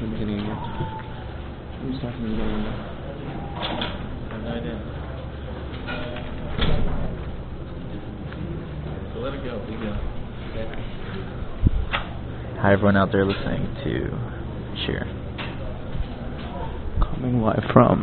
the beginning again. Who's talking in the beginning? I have no idea. So let it go. We go. Hi everyone out there listening to Shir. Coming live from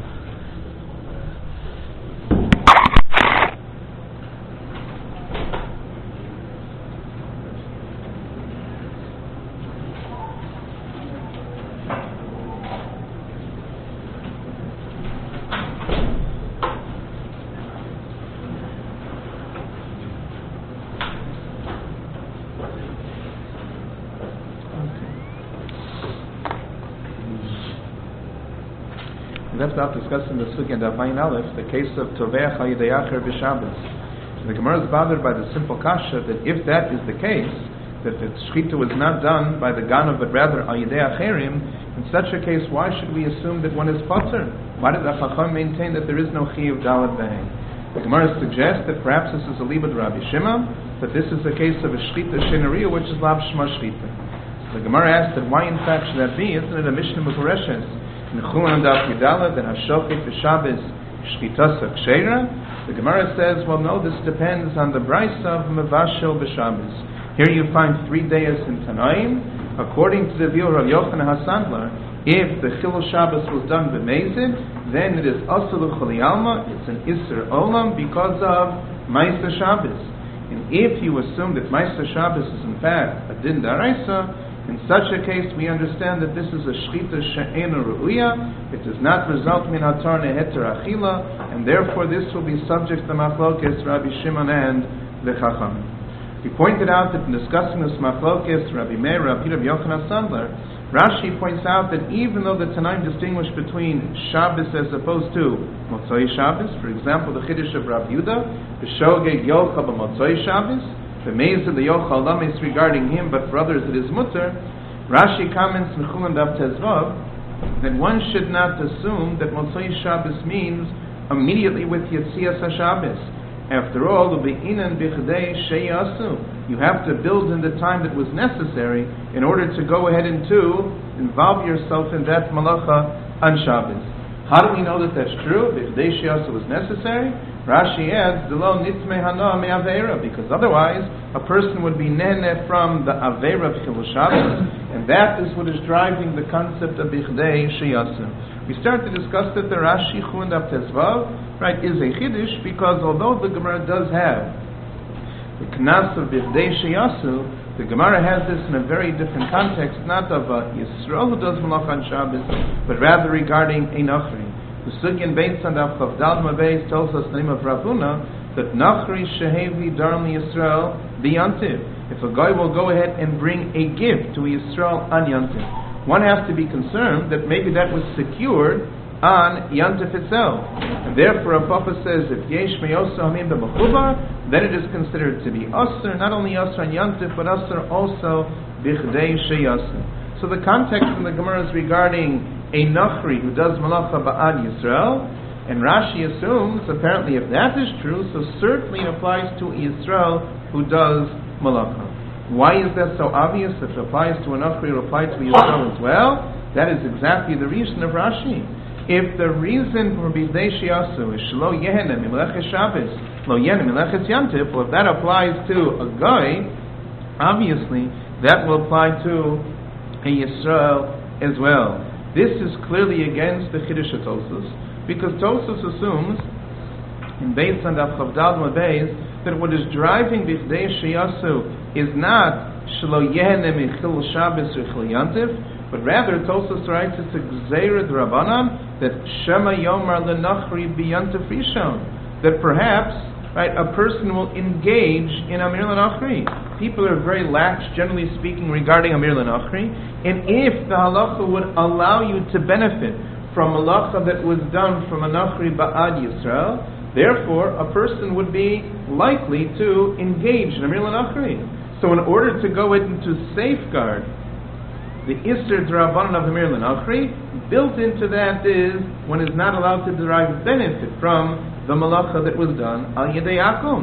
left off discussing the sugya of Ayin Aleph, the case of Toveach HaYidei Acher b'Shabbos. The Gemara is bothered by the simple kasha that if that is the case, that the shechita was not done by the Ganav but rather HaYidei Acherim, in such a case, why should we assume that one is potter? Why did the Chacham maintain that there is no chiyuv dalad behem? The Gemara suggests that perhaps this is a libud Rabbi Shimon, but this is a case of a shechita shenariya, which is lav shma shechita. The Gemara asks that why in fact should that be? Isn't it a Mishnah Mefureshes? In Chulan Daf Yudala, then Hashokit b'Shabbos Shchitasa Kshera. The Gemara says, well, no, this depends on the brisa of Mevashel b'Shabbos. Here you find 3 days in Tanaim. According to the view of Rav Yochanan HaSandlar, if the Chilul Shabbos was done b'Mezid, then it is Asur l'Choli Alma. It's an Isser Olam because of Ma'aser Shabbos. And if you assume that Ma'aser Shabbos is in fact a Din Daraisa, in such a case, we understand that this is a shechita she'ena ru'uya. It does not result min hatar neheter achila, and therefore this will be subject to machlokes Rabbi Shimon and the Chacham. We pointed out that in discussing this machlokes Rabbi Meir, Rabbi Yochanan Sandler, Rashi points out that even though the Tanaim distinguish between Shabbos as opposed to Motzoi Shabbos, for example, the Chiddush of Rabbi Yehuda, the Shogeg Yocha b'Motzoi Shabbos, the Mezid, the Yochal Lamis regarding him, but for others it is mutter. Rashi comments in Chulan Daf Tezvav that one should not assume that Motzoi Shabbos means immediately with Yetzias HaShabbos. After all, U'be'inan bichdei sheyasu. You have to build in the time that was necessary in order to go ahead and to involve yourself in that malacha on Shabbos. How do we know that that's true? Bichdei sheyasu was necessary. Rashi adds, "Delo nitzmei hana me'aveira," because otherwise a person would be nene from the aveira of Chilul Shabbos, and that is what is driving the concept of bichdei sheyasu. We start to discuss that the Rashi Chulan Daf Tezvav, right, is a chiddush because although the Gemara does have the knas of bichdei sheyasu, the Gemara has this in a very different context, not of a Yisrael who does malach on Shabbos, but rather regarding a Nachri. The Sugyan Beis on Daf Chavdal Mabeis tells us the name of Rav Huna that Nachri Shehevi Darmi Yisrael Biyantiv. If a guy will go ahead and bring a gift to Yisrael on Yantiv, one has to be concerned that maybe that was secured on Yantif itself. And therefore, a Papa says, if Yesh Meyosa Hamim B'Mechubar, then it is considered to be Asr, not only Asr on Yantif, but Asr also Bichdei Sheyasu. So the context in the Gemara is regarding a Nachri who does Malacha Ba'ad Yisrael, and Rashi assumes, apparently if that is true, so certainly it applies to Yisrael who does Malacha. Why is that so obvious? If it applies to a Nachri, it applies to Yisrael as well. That is exactly the reason of Rashi. If the reason for Bichdei Sheyasu is Shelo Yehenem Mileches Shabbos, Lo Yehenem Mileches Yantif, well, if that applies to a guy, obviously that will apply to a Yisrael as well. This is clearly against the Chiddush of Tosfos, because Tosfos assumes, in Beis and Chavdal Mabeis, that what is driving Bichdei Sheyasu is not Shelo Yehenem Chilul Shabbos or Chilul Yantif, but rather Tosfos writes it's a Gzeira D'Rabanan that Shema Yomar LeNachri B'Yantif Rishon, that perhaps, right, a person will engage in Amir L'Nachri. People are very lax, generally speaking, regarding Amir L'Nachri, and if the halacha would allow you to benefit from a halacha that was done from a Nachri Ba'ad Yisrael, therefore a person would be likely to engage in Amir L'Nachri. So in order to go into safeguard the Isser D'Rabbanan of Amir L'Nachri, built into that is one is not allowed to derive benefit from the malacha that was done al Yedei Akum.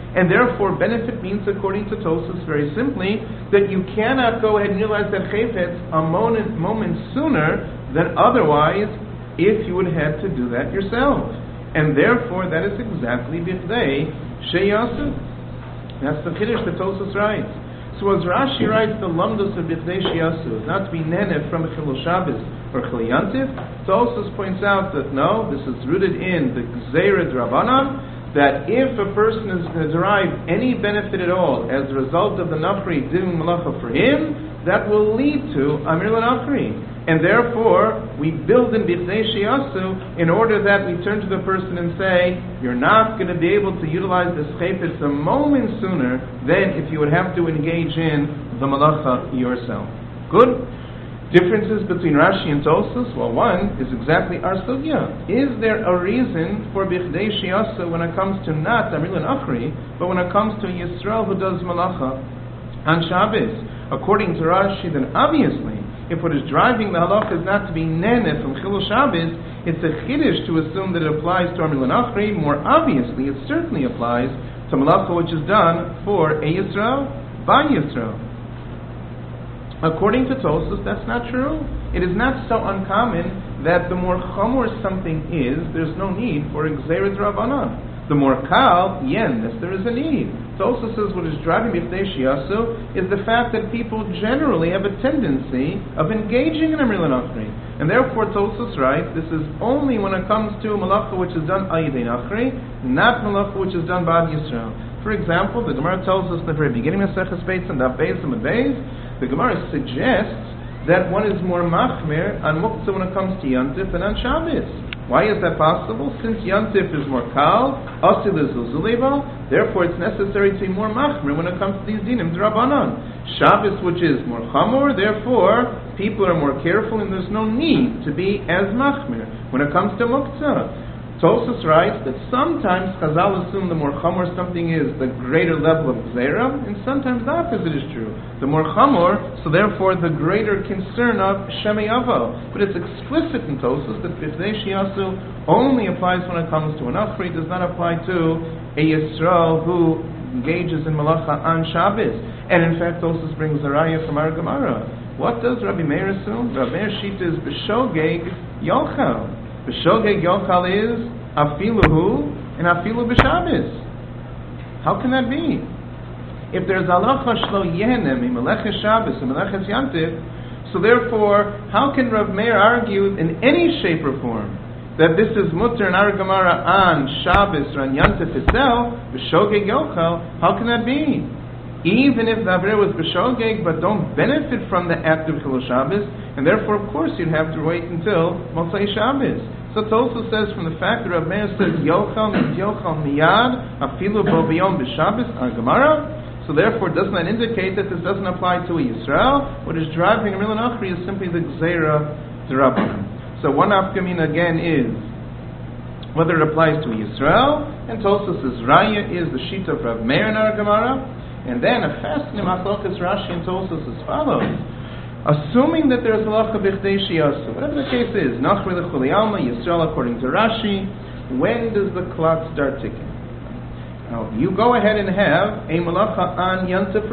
And therefore, benefit means, according to Tosfos, very simply, that you cannot go ahead and realize that chayfetz a moment sooner than otherwise if you would have to do that yourself. And therefore, that is exactly bichdei sheyasu. That's the Kiddush that Tosfos writes. So as Rashi writes, the lamdos of bichdei sheyasu is not to be nenef from a chilul Shabbos or chilul yantiv. Tosfos points out that no, this is rooted in the gzeira d'Rabbanan, that if a person is going to derive any benefit at all as a result of the Nachri doing malacha for him, that will lead to Amir l'Nachri. And therefore, we build in Bichdei Sheyasu in order that we turn to the person and say, you're not going to be able to utilize this chayfetz a moment sooner than if you would have to engage in the malacha yourself. Good? Differences between Rashi and Tosfos? Well, one is exactly our sugya. Is there a reason for Bichdei Sheyasu when it comes to not Amir l'Nachri, but when it comes to Yisrael who does malacha on Shabbos? According to Rashi, then obviously, if what is driving the halach is not to be neneh from Chilul Shabbos, it's a chiddush to assume that it applies to Amir l'Nachri. More obviously, it certainly applies to malacha which is done for a Yisrael, by Yisrael. According to Tosfos, that's not true. It is not so uncommon that the more chamor something is, there's no need for Gzeira d'Rabbanan. The more kal, yes, there is a need. Tosfos says what is driving Bichdei Sheyasu is the fact that people generally have a tendency of engaging in Amir l'Nachri. And therefore Tosfos writes, this is only when it comes to malacha which is done Ayidei Nachri, not malacha which is done Ba'ad Yisrael. For example, the Gemara tells us in the very beginning of Seches Beis and Daf Beis and Beis, the Gemara suggests that one is more machmer on muktzah when it comes to Yantif than on Shabbos. Why is that possible? Since Yantif is more kal, asil is uzuleva, therefore it's necessary to be more machmer when it comes to these dinim d'Rabbanan. Shabbos, which is more chamor, therefore people are more careful and there's no need to be as machmer when it comes to muktzah. Tosfos writes that sometimes Chazal assume the more chamor something is, the greater level of gzeira, and sometimes the opposite is true. The more chamor, so therefore the greater concern of shemei avo. But it's explicit in Tosfos that Bichdei Sheyasu only applies when it comes to an Achri, does not apply to a Yisrael who engages in malacha on Shabbos. And in fact, Tosfos brings a raya from our Gemara. What does Rabbi Meir assume? Rabbi Meir shita is b'shogeg yochal. B'shogeg yochal is afilu hu and afilu b'Shabbos. How can that be? If there's halacha shlo yehenem in meleches Shabbos and meleches Yantiv, so therefore, how can Rav Meir argue in any shape or form that this is mutter in our Gemara on Shabbos or on Yantiv itself? B'shogeg yochal, how can that be? Even if the Avera was b'shogeg, but don't benefit from the act of Chilul Shabbos, and therefore, of course, you'd have to wait until Motzei Shabbos. So Tosfos says from the fact that Rav Meir says yochal means yochal miyad afilu bo b'yom b'Shabbos on Gemara. So therefore, doesn't that indicate that this doesn't apply to a Yisrael? What is driving Amir l'Nachri is simply the gzeira d'Rabbanan. So one afkamina again is whether it applies to a Yisrael, and Tosfos' raya is the shita of Rav Meir in our Gemara. And then a fascinating machlokas Rashi and Tosfos as follows: assuming that there is halacha bichdei sheyasu, whatever the case is, nachri l'chuli alma Yisrael according to Rashi, when does the clock start ticking? Now, you go ahead and have a malacha on Yantif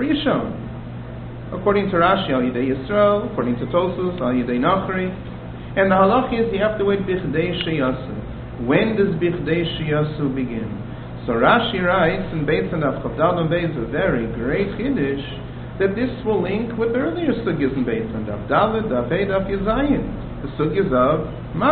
Rishon. According to Rashi, al yidei Yisrael. According to Tosfos, al yidei Nachri. And the halacha is you have to wait bichdei sheyasu. When does bichdei sheyasu begin? So Rashi writes in Beis and Daf Chavdal and Beis, a very great chiddush, that this will link with earlier sugyas in Beis and Daf Dalet, Daf Hey, Daf Yazayin, the sugyas of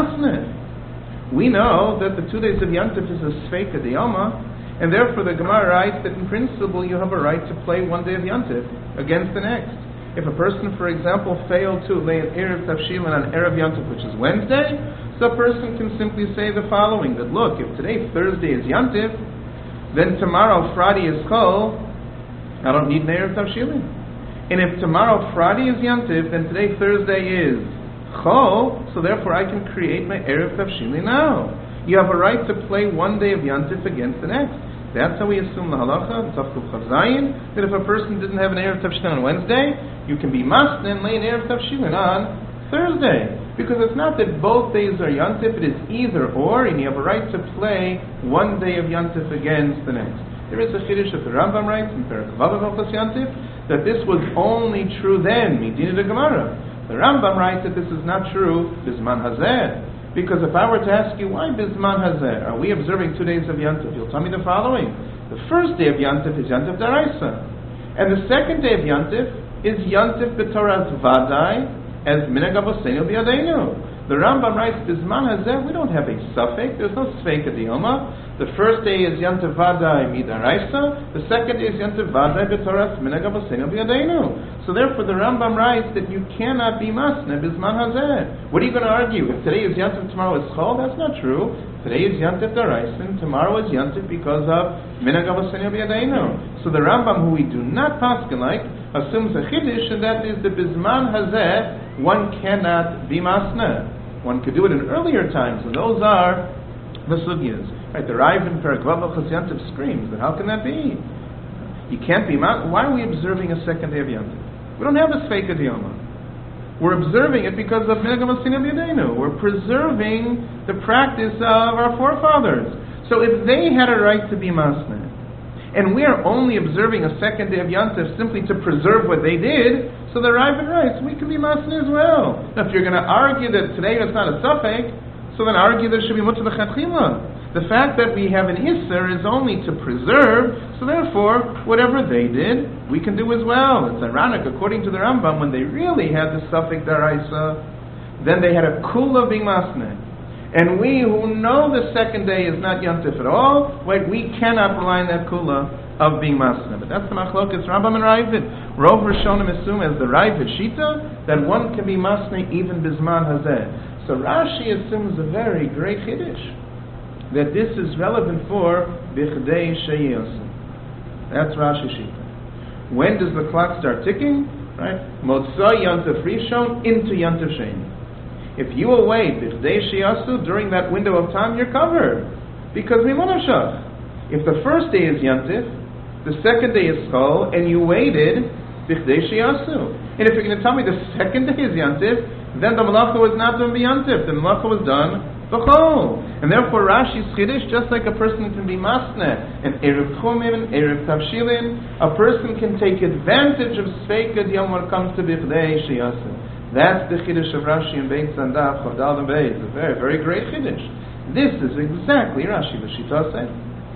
Masneh. We know that the 2 days of Yantif is a Sfeika D'Yoma, and therefore the Gemara writes that in principle you have a right to play 1 day of Yantif against the next. If a person, for example, failed to lay an Erev Tavshilin on Erev Yantif, which is Wednesday, so a person can simply say the following, that look, if today Thursday is Yantif, then tomorrow Friday is Chol, I don't need an Erev Tavshilin. And if tomorrow Friday is Yantif, then today Thursday is Chol, so therefore I can create my Erev Tavshilin now. You have a right to play 1 day of Yantif against the next. That's how we assume the halacha, Tzavkuf Chavzayin, that if a person didn't have an Erev Tavshilin on Wednesday, you can be masneh and lay an Erev Tavshilin on Thursday. Because it's not that both days are Yantif, it is either or, and you have a right to play 1 day of Yantif against the next. There is a chiddush that the Rambam writes in Perek Vav of Hilchos Yantif that this was only true then, Midina de Gemara. The Rambam writes that this is not true Bizman Hazeh. Because if I were to ask you, why Bizman Hazeh? Are we observing 2 days of Yantif? You'll tell me the following. The first day of Yantif is Yantif Daraisa. And the second day of Yantif is Yantif B'Toras Vadai as Minhag Avoseinu B'Yadeinu. The Rambam writes, Bizman Hazeh, we don't have a suffix, there's no Sfeika Dioma. The first day is Yantif Vadai Midaraisa, the second day is Yantif Vadai B'Toras Minhag Avoseinu B'Yadeinu. So therefore the Rambam writes that you cannot be Masne Bizman Hazeh. What are you going to argue? If today is Yantif, tomorrow is Chol? That's not true. Today is Yantif Daraisa, and tomorrow is Yantif because of Minhag Avoseinu B'Yadeinu. So the Rambam, who we do not paskin like, assumes a chiddush, and that is the Bizman Hazeh, one cannot be Masne. One could do it in earlier times, and those are the sugyas. Right, the Rav in Perek Vav Hilchos Yantif screams that how can that be? You can't be Masne. Why are we observing a second day of Yantif? We don't have a Sfeika Diyoma. We're observing it because of Minhag Avoseinu B'Yadeinu. We're preserving the practice of our forefathers. So if they had a right to be Masne, and we are only observing a second day of Yantif simply to preserve what they did, so the Rav writes, we can be Masne as well. Now if you're going to argue that today it's not a suffix, so then argue there should be mutter l'chatchila. The fact that we have an Isser is only to preserve, so therefore, whatever they did, we can do as well. It's ironic, according to the Rambam, when they really had the suffix Daraisa, then they had a kula being Masne. And we who know the second day is not Yantif at all, we cannot rely on that kula of being Masne. But that's the Machlokas Rambam and Ravid. Rov Rishonim assume as the Ravid Shita that one can be Masne even Bizman Hazeh. So Rashi assumes a very great Chiddush, that this is relevant for Bichdei Sheyosu. That's Rashi Shita. When does the clock start ticking? Right? Motzai Yantif Rishon into Yantif Sheni. If you await Bichdei Sheyosu during that window of time, you're covered. Because Mimonashach. If the first day is Yantif, the second day is Chol, and you waited Bichdei Sheyosu. And if you're going to tell me the second day is Yantif, then the Malacha was not done Yantif. The Malacha was done B'chol. And therefore Rashi's Chiddush, just like a person can be Masne, and Erev Chumim, and Erev Tavshilin, a person can take advantage of Sfeika Diyom when it comes to Bichdei Sheyosu. That's the Chiddush of Rashi and Beit Sandaf, Chavdal and Beit. It's a very, very great Chiddush. This is exactly Rashi L'Shita said.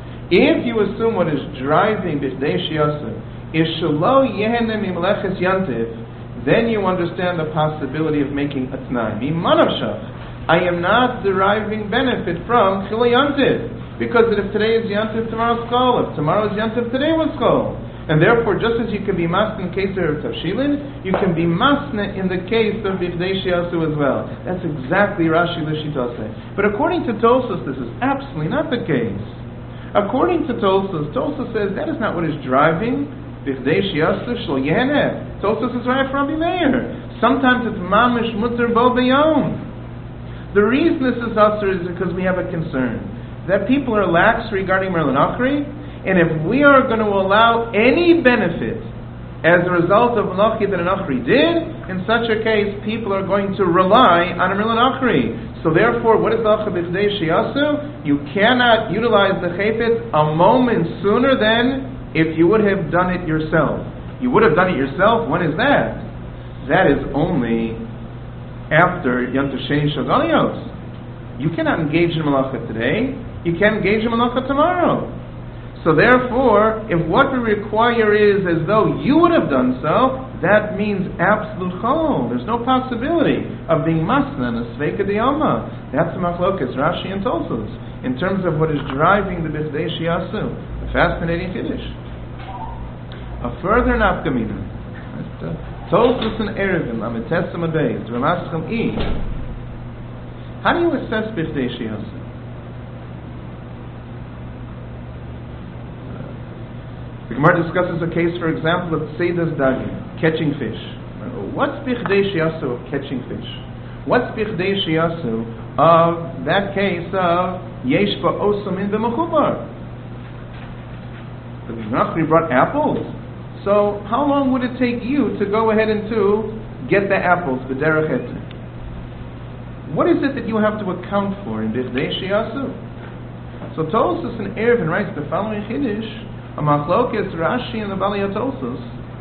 If you assume what is driving Bichdei Sheyosu is Shelo Yehenem Imleches Yantiv, then you understand the possibility of making a T'nai. Mimanavshach, I am not deriving benefit from Chilei Yantiv, because if today is Yantiv, tomorrow's Chol. If tomorrow is Yantiv, today was Chol. And therefore, just as you can be Masne in the case of Tavshilin, you can be Masne in the case of Bichdei Sheyosu as well. That's exactly Rashi L'Shita say. But according to Tosfos, this is absolutely not the case. According to Tosfos, Tosfos says that is not what is driving Bichdei Sheyosu Shel Yeheneh. Tosfos is right from Rabbi Meir. Sometimes it's Mamish Mutter Bo B'Yom. The reason this is usher is because we have a concern that people are lax regarding Merlin Achri, and if we are going to allow any benefit as a result of Malachi that an Achri did, in such a case, people are going to rely on a Merlin Achri. So therefore, what is the Acha B'Chdei Sheyasu? You cannot utilize the Chayfetz a moment sooner than if you would have done it yourself. You would have done it yourself. When is that? That is only after Yom Tov Sheni Shel Galiyos. You cannot engage in Malacha today. You can't engage in Malacha tomorrow. So therefore, if what we require is as though you would have done so, that means absolute chol. There's no possibility of being masna and a sveika diyama. That's the machlokas, Rashi and Tosfos, in terms of what is driving the Bichdei Sheyasu. A fascinating Kiddush. A further nafkamina. Tosfos and Erevim, Amitesam Abeis, Ramascham I. How do you assess Bichdei Sheyasu? The Gemara discusses a case, for example, of Seidas Dagim, catching fish. What's Bichdei Sheyasu of catching fish? What's Bichdei Sheyasu of that case of Yesh Ba'osam in the Mechubar? The Nachri brought apples. So how long would it take you to go ahead and to get the apples, B'derech Etzem? What is it that you have to account for in Bichdei Sheyasu? So Tosfos and Erevin writes the following Chiddush. a machlokes Rashi and the Bali Tosos.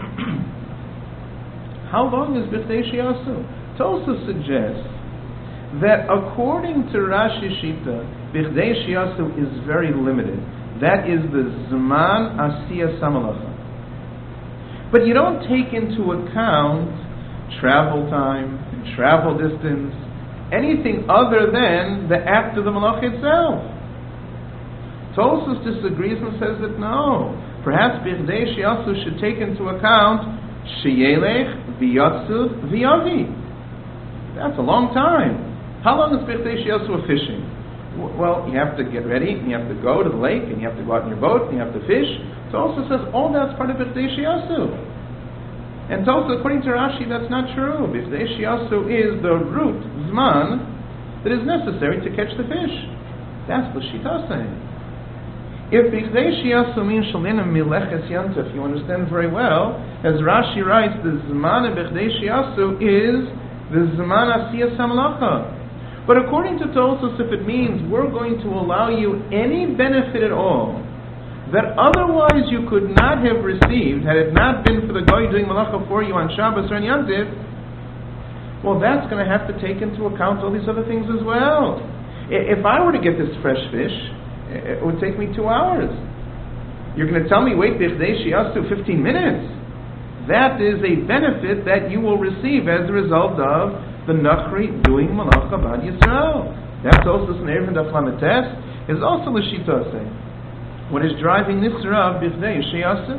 How long is Bichdei Shiasu? Tosos suggests that according to Rashi Shita, Bichdei Shiasu is very limited. That is the Zman Asiyas Samalacha. But you don't take into account travel time, travel distance, anything other than the act of the malach itself. Tosos disagrees and says that no. Perhaps Bichdei Shiasu should take into account Sheyelech V'Yatsuv V'Yavi. That's a long time. How long is Bichdei Shiasu fishing? Well, you have to get ready, and you have to go to the lake, and you have to go out in your boat, and you have to fish. Tosos says all that's part of Bichdei Shiasu. And Tosos, according to Rashi, that's not true. Bichdei Shiasu is the root, Zman, that is necessary to catch the fish. That's what Shita saying. If Bichdei Shiasu means Shalinim Mileches Yantif, you understand very well, as Rashi writes, the Zman of Bichdei Shiasu is the Zman Asiyas Hamalacha. But according to Tosos, if it means we're going to allow you any benefit at all that otherwise you could not have received had it not been for the guy doing malacha for you on Shabbos or on Yom Tov, well, that's going to have to take into account all these other things as well. If I were to get this fresh fish, it would take me 2 hours. You're going to tell me, wait, Bichdei Shiasu 15 minutes. That is a benefit that you will receive as a result of the Nachri doing Malacha B'ad Yisrael. That's also an Erevin Daf Lametes, is also the Shita saying. What is driving this Rav Bichdei Shiasu?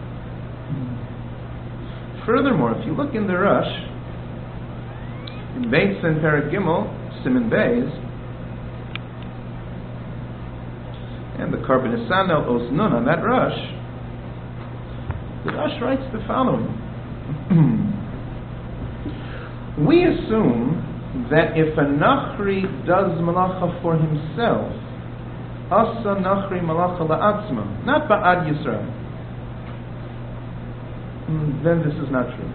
Furthermore, if you look in the Rush, in Beitz and Perek Gimel, Siman Beis, and the Karban Nisanel Os Nun on that Rush, the Rush writes the following. We assume that if a Nachri does malacha for himself, Asa Nachri malacha la'atzma, not ba'ad Yisrael, then this is not true.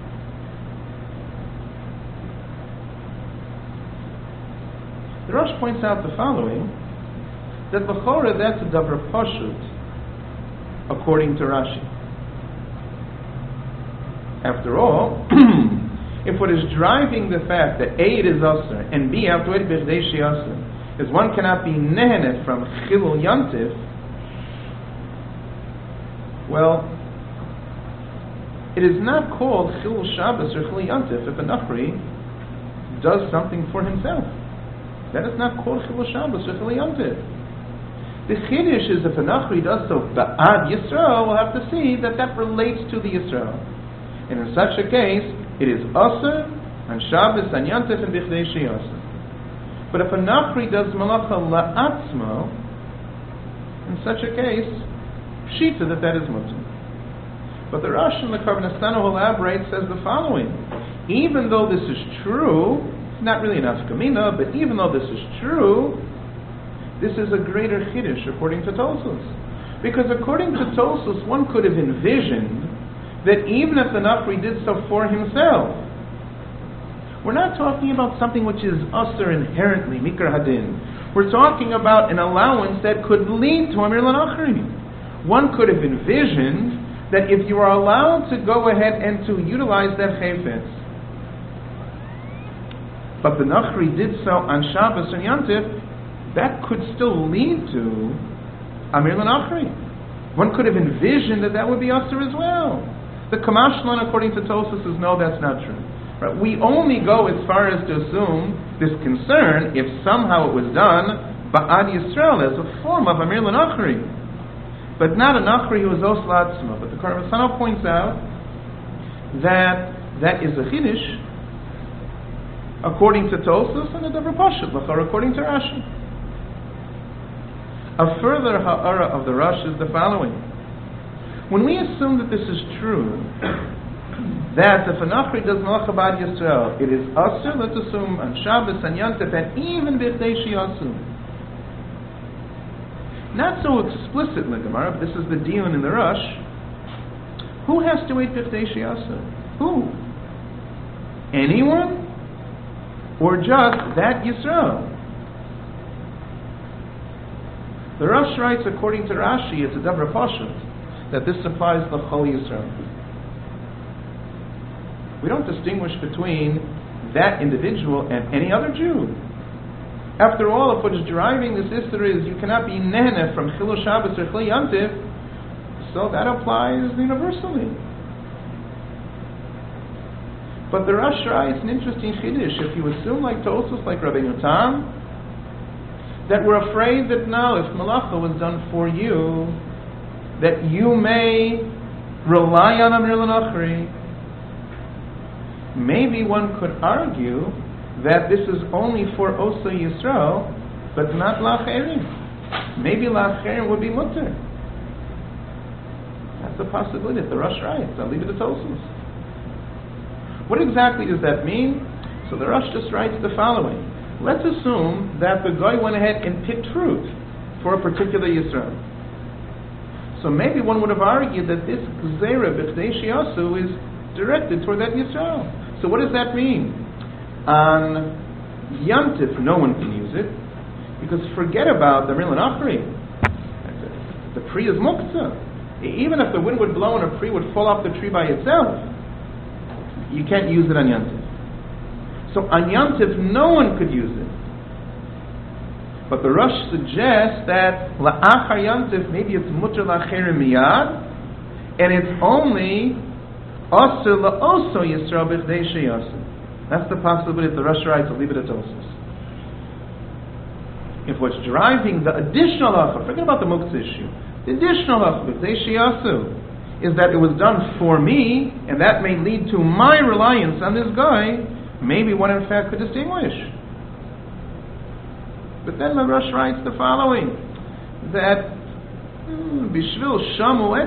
The Rosh points out the following, that B'chora, that's a davar pashut, according to Rashi. After all, if what is driving the fact that A, it is Aser, and B, after it Bichdei Shiasu, is one cannot be nehenet from Chilul Yantif, well, it is not called Chilul Shabbos or Chilul Yantif if a Nachri does something for himself. That is not called Chilul Shabbos or Chilul Yantif. The Chiddush is if a Nachri does so Ba'ad Yisrael, we'll have to see that that relates to the Yisrael. And in such a case, it is Aser and Shabbos and Yantif and Bichdei Shiasu. But if a Nachri does Malacha La'atzmo, in such a case, Pshita that is Mutter. But the Rosh in the Karban Nisanel who elaborates says the following: even though this is true, it's not really an afkamina, but even though this is true, this is a greater Chiddush according to Tosos. Because according to Tosos, one could have envisioned that even if the Nachri did so for himself, we're not talking about something which is Aser inherently, Mikra Hadin. We're talking about an allowance that could lead to Amir L'Nachri. One could have envisioned that if you are allowed to go ahead and to utilize that Chayfetz, but the Nachri did so on Shabbos and Yantif, that could still lead to Amir L'Nachri. One could have envisioned that that would be Aser as well. The Kamashlan, according to Tosos, says no, that's not true. Right? We only go as far as to assume this concern if somehow it was done Ba'ad Yisrael as a form of Amir L'Nachri, but not a Nachri who was Os L'Atzma. But the Karban Nisanel points out that that is a Chiddush according to Tosos and a Davar Pashut according to Rashi. A further ha'ara of the Rosh is the following. When we assume that this is true, that if a Nachri does Malacha B'ad Yisrael, it is Aser, let's assume, on Shabbos and Yantif, and even Bichdei Shiasu. Not so explicit in the Gemara, but this is the Diyun in the Rush. Who has to eat Bichdei Shiasu? Who? Anyone? Or just that Yisrael? The Rosh writes, according to Rashi, it's a Devra Pashut, that this applies to Chol Yisrael. We don't distinguish between that individual and any other Jew. After all, if what is driving this Isser is you cannot be Nehene from Chilul Shabbos or Chilul Yantiv, so that applies universally. But the Rosh writes an interesting chiddush. If you assume like Tosfos, like Rabbeinu Tam, that we're afraid that now, if Malacha was done for you, that you may rely on Amir L'Nachri, maybe one could argue that this is only for Osa Yisrael, but not L'Acherim. Maybe L'Acherim would be mutter. That's a possibility. The Rosh writes. I'll leave it to Tosfos. What exactly does that mean? So the Rosh just writes the following. Let's assume that the guy went ahead and picked fruit for a particular Yisrael. So maybe one would have argued that this Gzeira B'chdei Sheyasu is directed toward that Yisrael. So what does that mean? On Yantif, no one can use it, because forget about the Amir L'Nachri. The Pri is Muktzah. Even if the wind would blow and a Pri would fall off the tree by itself, you can't use it on Yantif. So on Yantif, no one could use it. But the Rosh suggests that La'achar Yantif, maybe it's Mutter L'Acherim Miyad, and it's only Aser La'oso Yisrael B'chdei Sheyasu. That's the possibility that the Rosh writes. I'll leave it at Tosfos. If what's driving the additional halacha, forget about the muktzah issue, the additional halacha B'chdei Sheyasu is that it was done for me, and that may lead to my reliance on this guy, maybe one in fact could distinguish. But then the Rosh writes the following, that Bishvil Shamu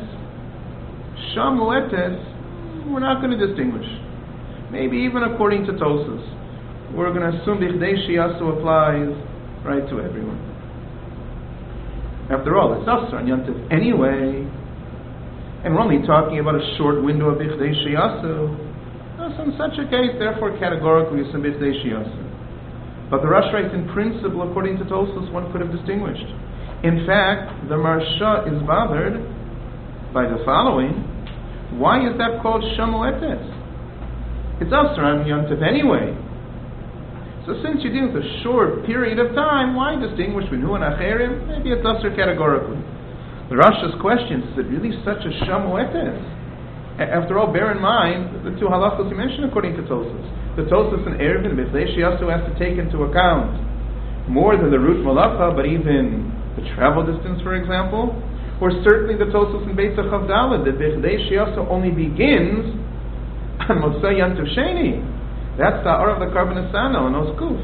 Etes, we're not going to distinguish. Maybe even according to Tosfos, we're going to assume B'chdei Sheyasu applies right to everyone. After all, it's Asr on Yantif anyway, and we're only talking about a short window of B'chdei Sheyasu. So in such a case, therefore, categorically, it's a B'chdei Sheyasu. But the Rosh writes, in principle, according to Tosfos, one could have distinguished. In fact, the Marsha is bothered by the following. Why is that called Shamu Etes? It's Asr on Yantif anyway. So since you're dealing with a short period of time, why distinguish between Hu and Acherim? Maybe it's Asr categorically. The Rosh's question, is it really such a Shamu Etes? After all, bear in mind the two halachos you mentioned according to Tosfos. The Tosfos and Erevin, B'chdei Sheyasu has to take into account more than the root malacha, but even the travel distance, for example. Or certainly the Tosfos in Beitza Chavdalad, that B'chdei Sheyasu only begins on Motzei Yantiv Sheni. That's the Ar of the Karban Asano and Oskuf.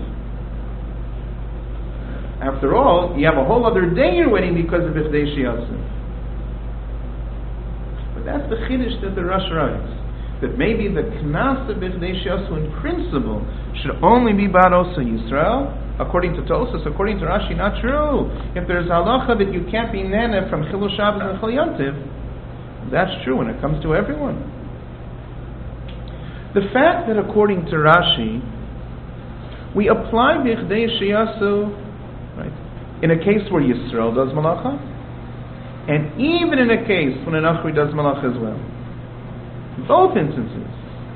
After all, you have a whole other day you're waiting because of B'chdei Sheyasu. That's the chiddush that the Rosh writes, that maybe the knas of B'chdei Sheyasu in principle should only be Bar Osa Yisrael. According to Tosfos, according to Rashi, not true. If there's halacha that you can't be nene from Chilul Shabbos and Chilul Yantiv, that's true when it comes to everyone. The fact that according to Rashi, we apply B'chdei Sheyasu, right, in a case where Yisrael does malacha, and even in a case when an Achri does malach as well. Both instances.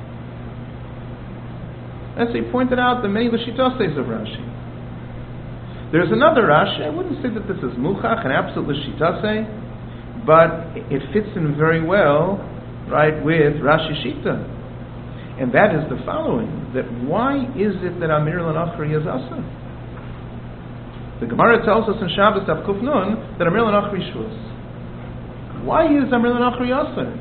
As he pointed out, the many Lashitoses of Rashi. There's another Rashi, I wouldn't say that this is Muchach, an absolute Lashitase, but it fits in very well, right, with Rashi Shita. And that is the following, that why is it that Amir L'Nachri is Asa? The Gemara tells us in Shabbos Av Kuf Nun that Amir L'Nachri Shvus. Why is Amir L'Nachri Aser?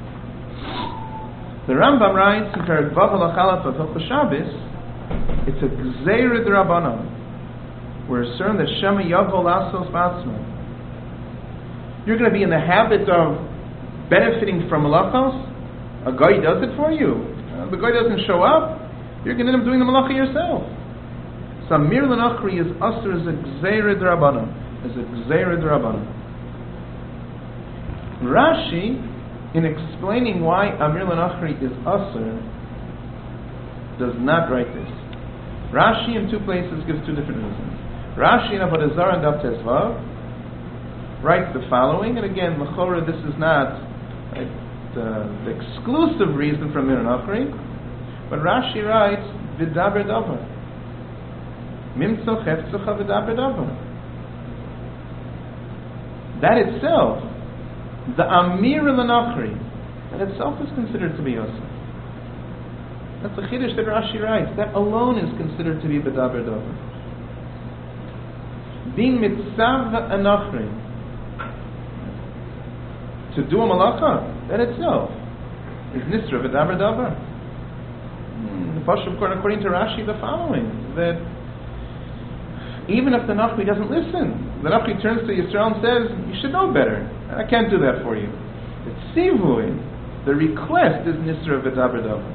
The Rambam writes in Perek Vav Halachalaf of Hilchos Shabbos, it's a Gzeira D'Rabbanan. We're certain that Shema Yavo Lasos Batzma. You're going to be in the habit of benefiting from malachos. A guy does it for you. The guy doesn't show up. You're going to end up doing the malacha yourself. So Amir L'Nachri is Aser as a Gzeira D'Rabbanan. Rashi, in explaining why Amir L'Nachri is Aser, does not write this. Rashi in two places gives two different reasons. Rashi in Avodah Zarah and Daf Tesvav writes the following, and again, L'chora, this is not the exclusive reason for Mir Nachri, but Rashi writes, V'daber davar. Mimtzo cheftzucha v'daber davar. That itself, the Amir L'Nachri, that itself is considered to be Yosef. That's the Chiddush that Rashi writes. That alone is considered to be V'daber davar. Being mitzav anachri, to do a malacha, that itself is nisra v'daber davar. The Pashup according to Rashi, the following, that even if the Nachri doesn't listen, the Nachri turns to Yisrael and says, you should know better, I can't do that for you. It's sivui, the request is nisra v'daber davar.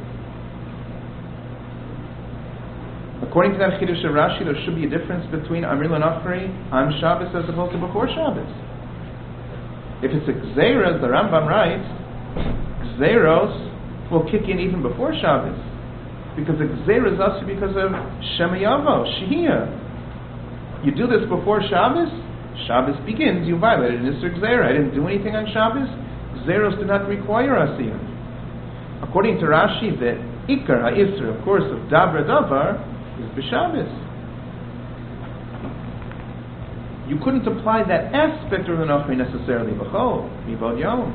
According to that Chiddush of Rashi, there should be a difference between Amir L'Nachri on Shabbos as opposed to before Shabbos. If it's a Gzeira, the Rambam writes, Gzeiros will kick in even before Shabbos. Because the Gzeira is also because of Shemayavo, Shehiyah. You do this before Shabbos, Shabbos begins, you violated an Isser Gzeira. I didn't do anything on Shabbos, Gzeiros do not require Asiyah. According to Rashi, the Ikar HaIsser, of course, of Daber Davar, is b'Shabbos. You couldn't apply that aspect of the Nachri necessarily b'chol, mibod yom.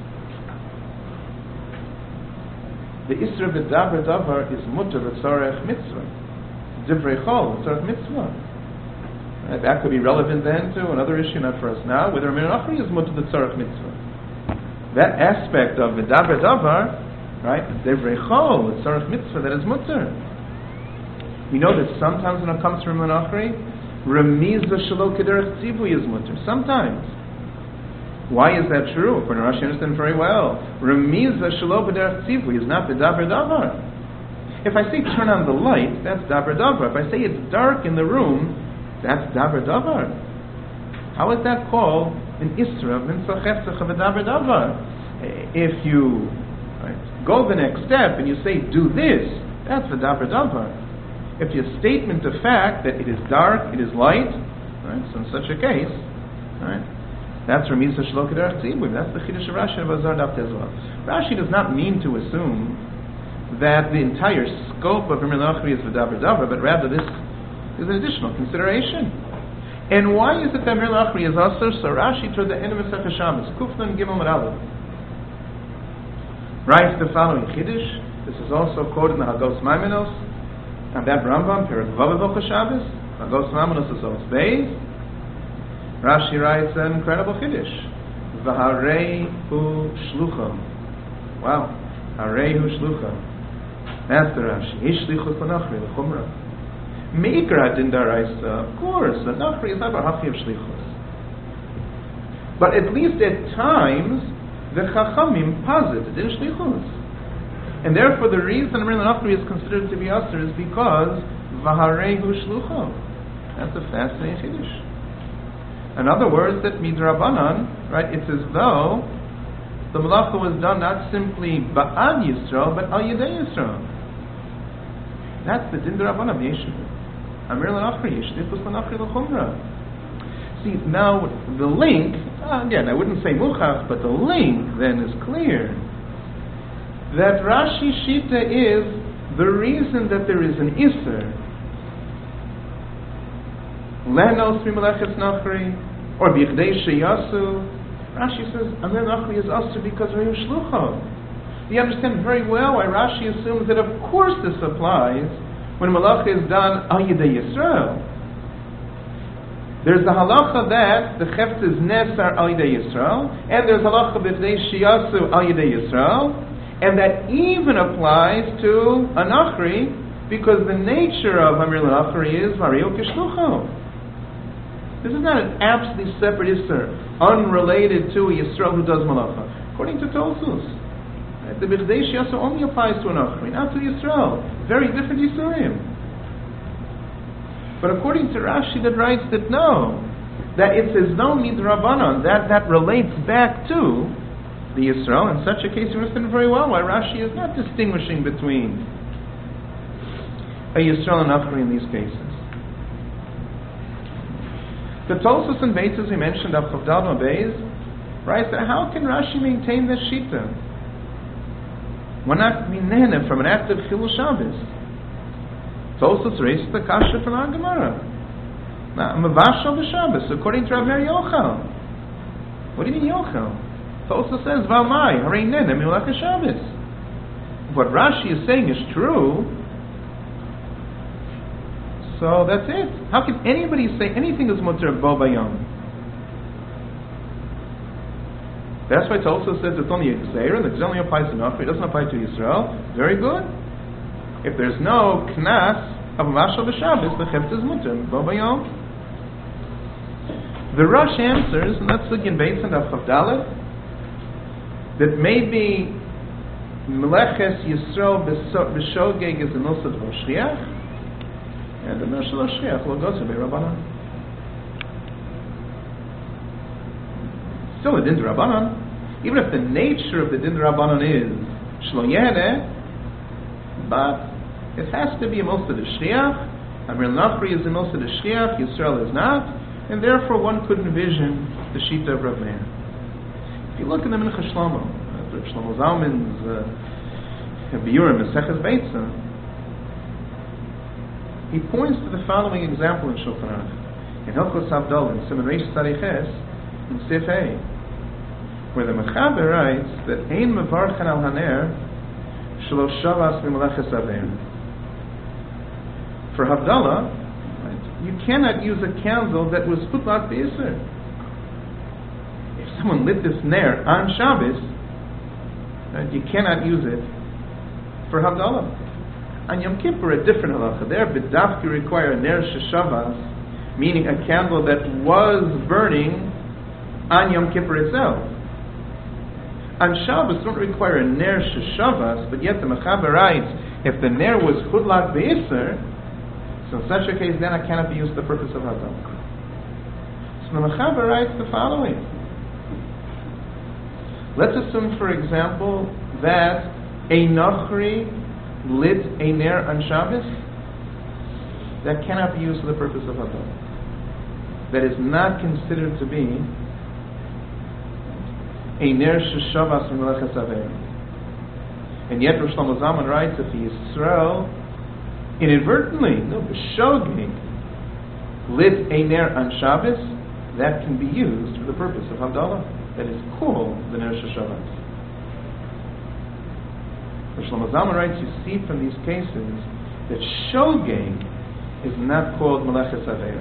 The Isra v'daber davar is mutter v'tzorech mitzvah. Divrei chol v'tzorech mitzvah. That could be relevant then to another issue, not for us now, whether a Nachri is mutter v'tzorech mitzvah. That aspect of v'daber davar, right, divrei chol v'tzorech mitzvah, that is mutter. We know that sometimes when it comes to Rim L'Nachri, Remiza Shelo Kederech Tzivui is mutter. Sometimes. Why is that true? According to Rashi, understand very well. Remiza Shelo Kederech Tzivui is not V'daber davar. If I say turn on the light, that's Daber davar. If I say it's dark in the room, that's Daber davar. How is that called an Isra V'Mitzvah Cheftzach V'daber davar? If you go the next step and you say do this, that's V'daber davar. If your statement of fact that it is dark, it is light, right? So in such a case, right, that's Ramisa Shelo Kederech Tzivui. That's the Chiddush of Rashi of Azar Daf Tezvav. Rashi does not mean to assume that the entire scope of Mir L'Nachri is v'daber davar, but rather this is an additional consideration. And why is it that Mir L'Nachri is also so? Rashi toward the end of Masechah Shabbos, Kufnan Gimel Amud Aleph, writes the following Chiddush. This is also quoted in the Hagos Maimonos. And that Rambam, Perek Vav Hilchos Shabbos, Hagos Maimonos is Oz Beis. Rashi writes an incredible Chiddush. V'harei hu shlucham. Wow. Harei hu shlucham. That's the Rashi. Ishlichus l'nachri l'chumra. Meikra din daraisa. Of course, the nachri is not a hachi of shlichus. But at least at times, the chachamim posit din shlichus. And therefore, the reason Mir L'Nachri is considered to be Aser is because V'harei hu shlucham. That's a fascinating Chiddush. In other words, that midrabanan, right? It's as though the malacha was done not simply ba'ad Yisrael, but al yedei Yisrael. That's the din d'Rabbanan yeshiv. Amir L'Nachri yeshlichus l'nachri l'chumra. See, now the link, again, I wouldn't say muchach, but the link then is clear. That Rashi Shita is the reason that there is an Isser. Lenos Mimelechets Nachri, or Bichdei Sheyasu. Rashi says, Amir Nachri is Aser because Rehu Shlucho. You understand very well why Rashi assumes that of course this applies when Malacha is done Al Yedei Yisrael. There's the halacha that the Chefetz is Nesar Al Yedei Yisrael, and there's halacha Bichdei Sheyasu Al Yedei Yisrael. And that even applies to a Nachri, because the nature of Amir L'Nachri is Vareu Kishlucho. This is not an absolutely separate Isser, unrelated to a Yisrael who does Malacha. According to Tosfos, the Bichdei Sheyasu only applies to a Nachri, not to Yisrael. Very different Yisurim. But according to Rashi that writes that no, that it says no midrabanan, that relates back to the Yisrael. In such a case, you understand very well why Rashi is not distinguishing between a Yisrael and Nachri in these cases. The Tosfos and Beitzos we mentioned of Chavdal Beis, right? So how can Rashi maintain this shita? We're not minene from an act of Chilul Shabbos. Tosfos raises the kasha from our Gemara. Now, Mavashal b'Shabbos, according to Rav Meir Yochel. What do you mean Yochel? Tosfos says Valmai Harei Nene Milach Shabbos. What Rashi is saying is true. So that's it. How can anybody say anything is mutter bo bayom? That's why Tosfos says it's only a gzeira. The gzeira only applies to Nafri. It doesn't apply to Yisrael. Very good. If there's no knas of mashal b'Shabbos, the chefetz is mutter bo bayom. The Rosh answers, and that's Sugyan Beis and Avchavdalet, that maybe Meleches Yisrael b'Shogeg is the Nosat V'Shchiach, and the Nosat V'Shchiach will go to Rabbanan. Still a Din Rabbanan. Even if the nature of the Din Rabbanan is Shlo Yehne, but it has to be a Nosat V'Shchiach. Amir Nachri is a Nosat V'Shchiach, Yisrael is not, and therefore one could envision the Shita of Rav Meir. If you look in the Mincha Shlomo, Rav Shlomo Zalman's Biurim Maseches Beitza, he points to the following example in Shulchan Aruch. In Hilchos Havdalah, in Siman Reish Tzadiches, in Sif A, where the Mechaber writes that Ein Mevarchen al Haner Shelo Shavas Mimeleches Aver. For Havdalah, you cannot use a candle that was putlat b'Yisr. If someone lit this ner on Shabbos, right, you cannot use it for Havdalah. On Yom Kippur, a different halacha. There, b'dafki require ner sheshavas, meaning a candle that was burning on Yom Kippur itself. On Shabbos, don't require a ner sheshavas, but yet the Mechaber writes, if the ner was putlat b'Yisr, so in such a case, then it cannot be used for the purpose of Havdalah. So the Mechaber writes the following. Let's assume, for example, that a Nochri lit a ner on Shabbos. That cannot be used for the purpose of Havdalah. That is not considered to be a ner sheshavas mimeleches aver. And yet Rav Shlomo Zalman writes that the Yisrael inadvertently, b'shogeg, lit a ner on Shabbos, that can be used for the purpose of Havdalah. That is called the ner sheshavas. Rav Shlomo Zalman writes, you see from these cases that shogeg is not called meleches aver.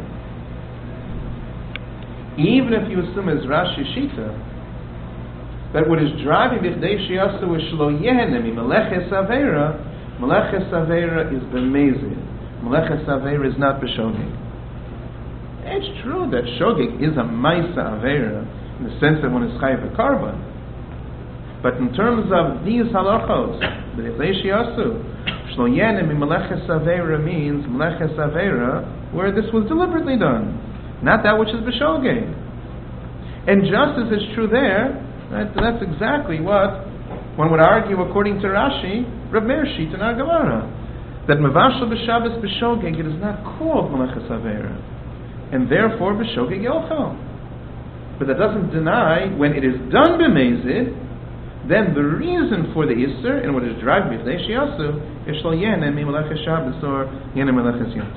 Even if you assume as Rashi Shita that what is driving b'chdei sheyasu is shlo yehne mi meleches avera, Meleches Avera is b'mezid. Meleches Avera is not b'shogeg. It's true that shogeg is a Maisa Avera in the sense that one is chayiv a carbon. But in terms of these halachos, b'nei shiyasu, shlo yenem mi Meleches Avera means Meleches Avera where this was deliberately done, not that which is b'shogeg. And just as it's true there, that's exactly what one would argue according to Rashi, Rav Meir Shita in our Gemara, that Mevashal b'Shabbos b'Shogeg, it is not called Meleches Avera, and therefore b'Shogeg Yochel. But that doesn't deny when it is done b'Mezid, then the reason for the Isser and what is derived b'Chdei Sheyasu is Shlo Yenem mi Meleches Shabbos or Yenem Meleches Yom.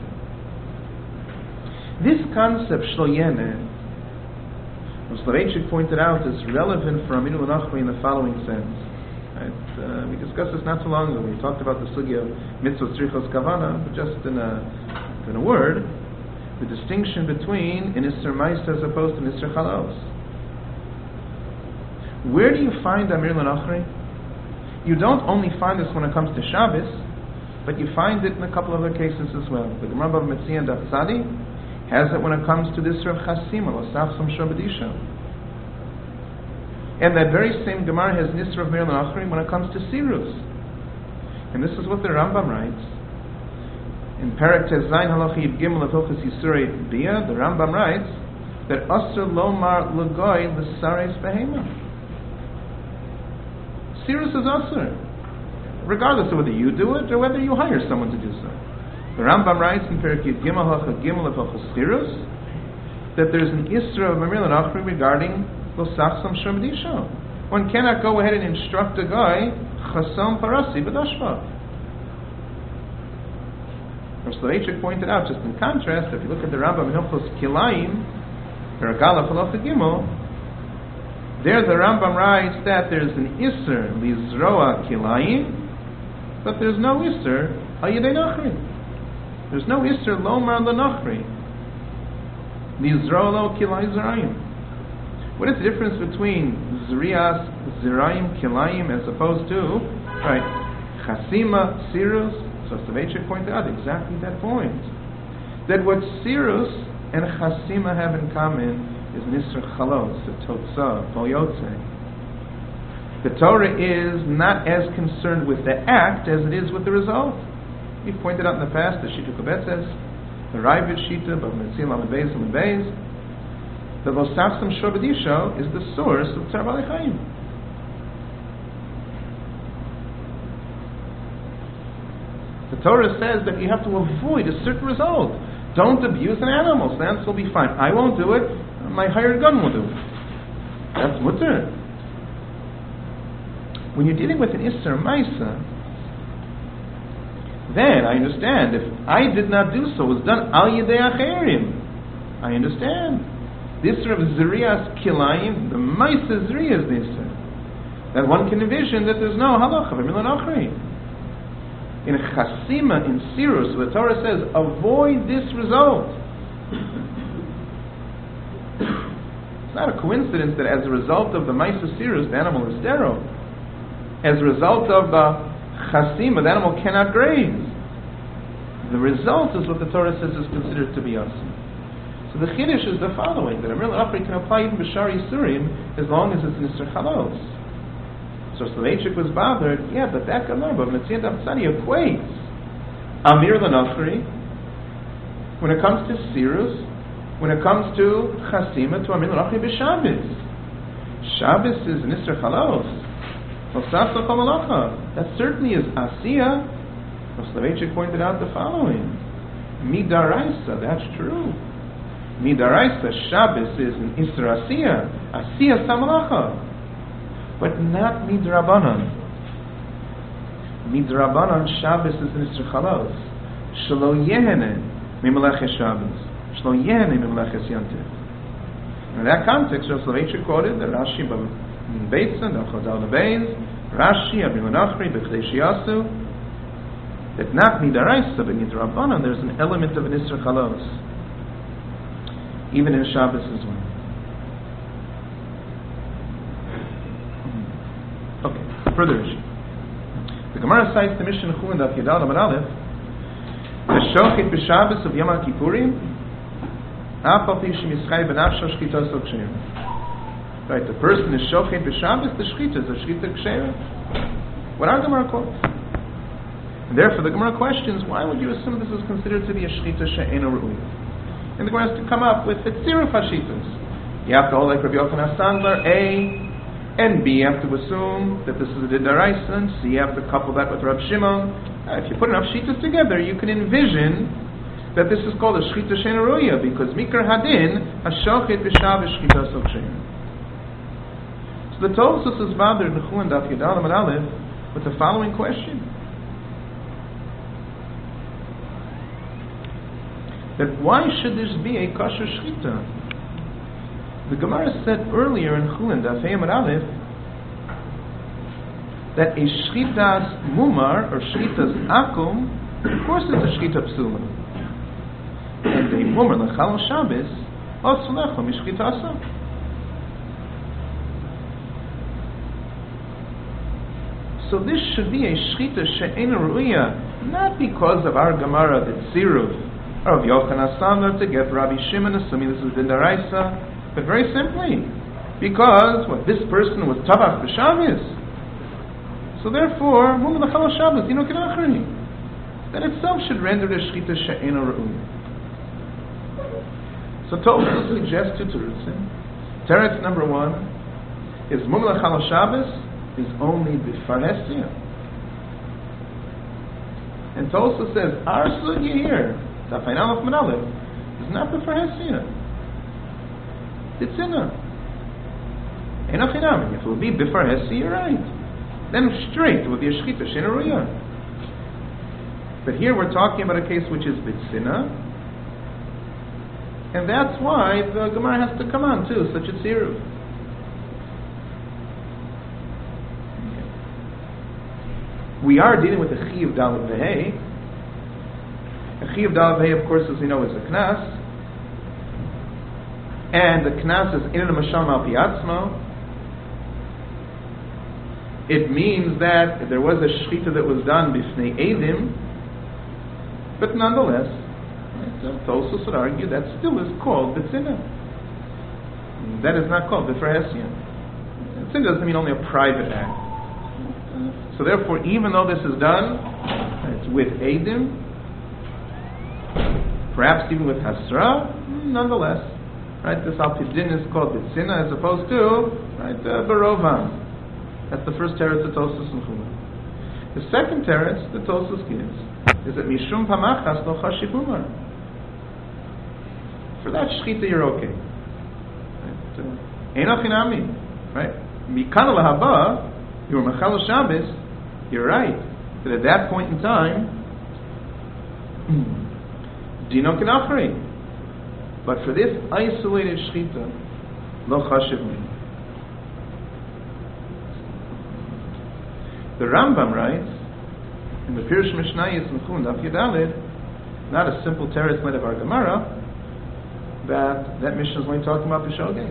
This concept Shlo Yenem, as Soloveitchik pointed out, is relevant for Aminu L'Nachri in the following sense. Right. We discussed this not so long ago. We talked about the sugya of mitzvot tzrichos kavana, but just in a word, the distinction between an Isser Maisa as opposed to an Isser Chalos. Where do you find Amir L'Nachri? You don't only find this when it comes to Shabbos, but you find it in a couple other cases as well. The Gemara Bava Metzia and Daf Tzadi has it when it comes to this Rav Chasima, L'Saf Som Shabadisha. And that very same Gemara has Nisra of Mir L'Nachri when it comes to Sirus. And this is what the Rambam writes. In Perek Tez Zayin Halacha Yud Gimel of Hilchos Yisurei Bia, the Rambam writes that Asr Lomar L'Goy L'Sareis Behema. Sirus is Asr, regardless of whether you do it or whether you hire someone to do so. The Rambam writes in Perek Yud Gimel Halacha Gimel of Hilchos Sirus that there's an Isra of Mamir L'Nachri regarding L'Sachsam Shemdisha. One cannot go ahead and instruct a guy Chasam Parasi B'Dashva. Rav Soloveitchik pointed out, just in contrast, if you look at the Rambam in Hilchos Kilayim, Peragala Halacha Gimel, there the Rambam writes that there's an Isser Lizroa Kilayim, but there's no Isser Al Yedei Nachri. There's no Isser Lomar L'Nachri. Lizroa Lo Kilay Zerayim. What is the difference between Zrias Zerayim Kilayim as opposed to, right, Chasima Sirus? So Soloveitchik pointed out exactly that point. That what Sirus and Chasima have in common is Nisr Chalos, the Totzah, Poyotze. The Torah is not as concerned with the act as it is with the result. We've pointed out in the past the Shita Kobetzes, the Ravid Shita, but Metzil Amid Beis and Beis. The Losafsam Shobadisho is the source of Tzar B'alei Chaim. The Torah says that you have to avoid a certain result. Don't abuse an animal, so the ants will be fine. I won't do it, my hired gun will do it. That's mutter. When you're dealing with an Isser Maisa, then I understand. If I did not do so, it was done Al Yedei Acherim. I understand. The Isser of Zerias Kilayim, the Maisa Zerias the Isser. That one can envision that there's no Halacha, V'milan Achri. In Chasima, in Sirus, the Torah says, avoid this result. It's not a coincidence that as a result of the Maisa Sirus, the animal is sterile. As a result of the Chasima, the animal cannot graze. The result is what the Torah says is considered to be awesome. So the Chiddush is the following, that a real Achri can apply even B'shar Yisurim as long as it's Nisr Chalos. So Soloveitchik was bothered, but that Gemara, but Metziat Avtzani equates Amir L'Nachri, when it comes to Sirus, when it comes to Chasima, to Amir L'Nachri b'Shabbos. Shabbos is Nisr Chalos. That certainly is Asiya. Soloveitchik pointed out the following. Midaraisa, that's true. Midaraisa, Shabbos is an Isra Asiya. Asiya Samalacha. But not Midrabanan. Midrabanan, Shabbos is an Isra Chalos. Shelo Yehene Mimeleches Shabbos. Shelo Yehene Mimeleches Yantiv. In that context, Soloveitchik quoted the Rashi in Beitzin, the Chazal Beis, Rashi, Amir L'Nachri, B'Chdei Shiyasu, that not Midaraisa, but Midrabanan, there's an element of an Isra Chalos. Even in Shabbos as well. Okay, further issue. The Gemara cites the Mishnah Chulin Daf Yudal Amud Aleph, the Shochit b'Shabbos of Yom HaKippurim, Af al pi shemischai b'nafsho shchitas al ksherim. Right, the person is Shochit b'Shabbos, the shchita is a shchita ksherim. What our Gemara quotes. And therefore the Gemara questions, why would you assume this is considered to be a shchita she'ena ru'uya? And the Gemara has to come up with a tziruf hashitas. You have to hold like Rabbi Yochanan Sandler, A, and B, you have to assume that this is a Didaraisa, and C, you have to couple that with Rab Shimon. If you put enough shitas together, you can envision that this is called a shchita she'ena ru'uya, because Mikar Hadin, Hashochet b'Shabbos shchita sokshim. So the Tosfos is bothered in Chulin Daf Yudal Amud Aleph with the following question: that why should this be a kosher shchita? The Gemara said earlier in Chulin Daf Amud Aleph that a shchitas mumar or shchitas akum, of course it's a shchita psula, and a mumar lechal Shabbos oslecha mishchitasa. So this should be a shchita she'ena ru'uya, not because of our Gemara that Tziruf or of Yochanan Sandler to get Rabbi Shimon assuming this is the Daraisa, but very simply because this person was Tabach b'Shabbos, so therefore Mum l'chal Shabbos dino k'nachri, that itself should render the shchita she'ena ru'uya. So Tosfos suggests two terutzim. Teretz number one is Mum l'chal Shabbos is only b'farhesia. And Tosfos says, our sugya here, Tafayin Aleph Min Aleph, is not b'farhesia. Ditzina. Enochinam. If it would be Bifarhesi, you're right. Then straight, it would be a Shechita Sheina Ruya. But here we're talking about a case which is Bitzina, and that's why the Gemara has to come on too, such a tziruf. We are dealing with a Chiv Dalet Vehei. A Chiv Dalet Vehei, of course, as we know, is a Knas. And the Knas is in a Mashal Mal Piatzmo. It means that there was a Shechita that was done Bifnei Eidim, but nonetheless, Tosos would argue that still is called Bitzina. That is not called Bifrahesian. Bitzina doesn't mean only a private act. So therefore, even though this is done, it's with Eidim, perhaps even with Hasra, nonetheless, right? This Alpidin is called Bitzina as opposed to, right, Barovan. That's the first teretz of Tosos and Chumah. The second teretz that Tosos gives is that Mishum Pamachas Lo Chashibumar. For that Shechita, you're okay. Einochinami, right? Mikana Lahaba, you were Mechal Shabbos, you're right. That at that point in time, Dino Kenachri. But for this isolated Shechita, Lo Chashibumar. The Rambam writes in the Pirush Mishnayos Mechun Daf Yudalid, not a simple teretz made of our Gemara, that Mishnah is only talking about B'shogeg.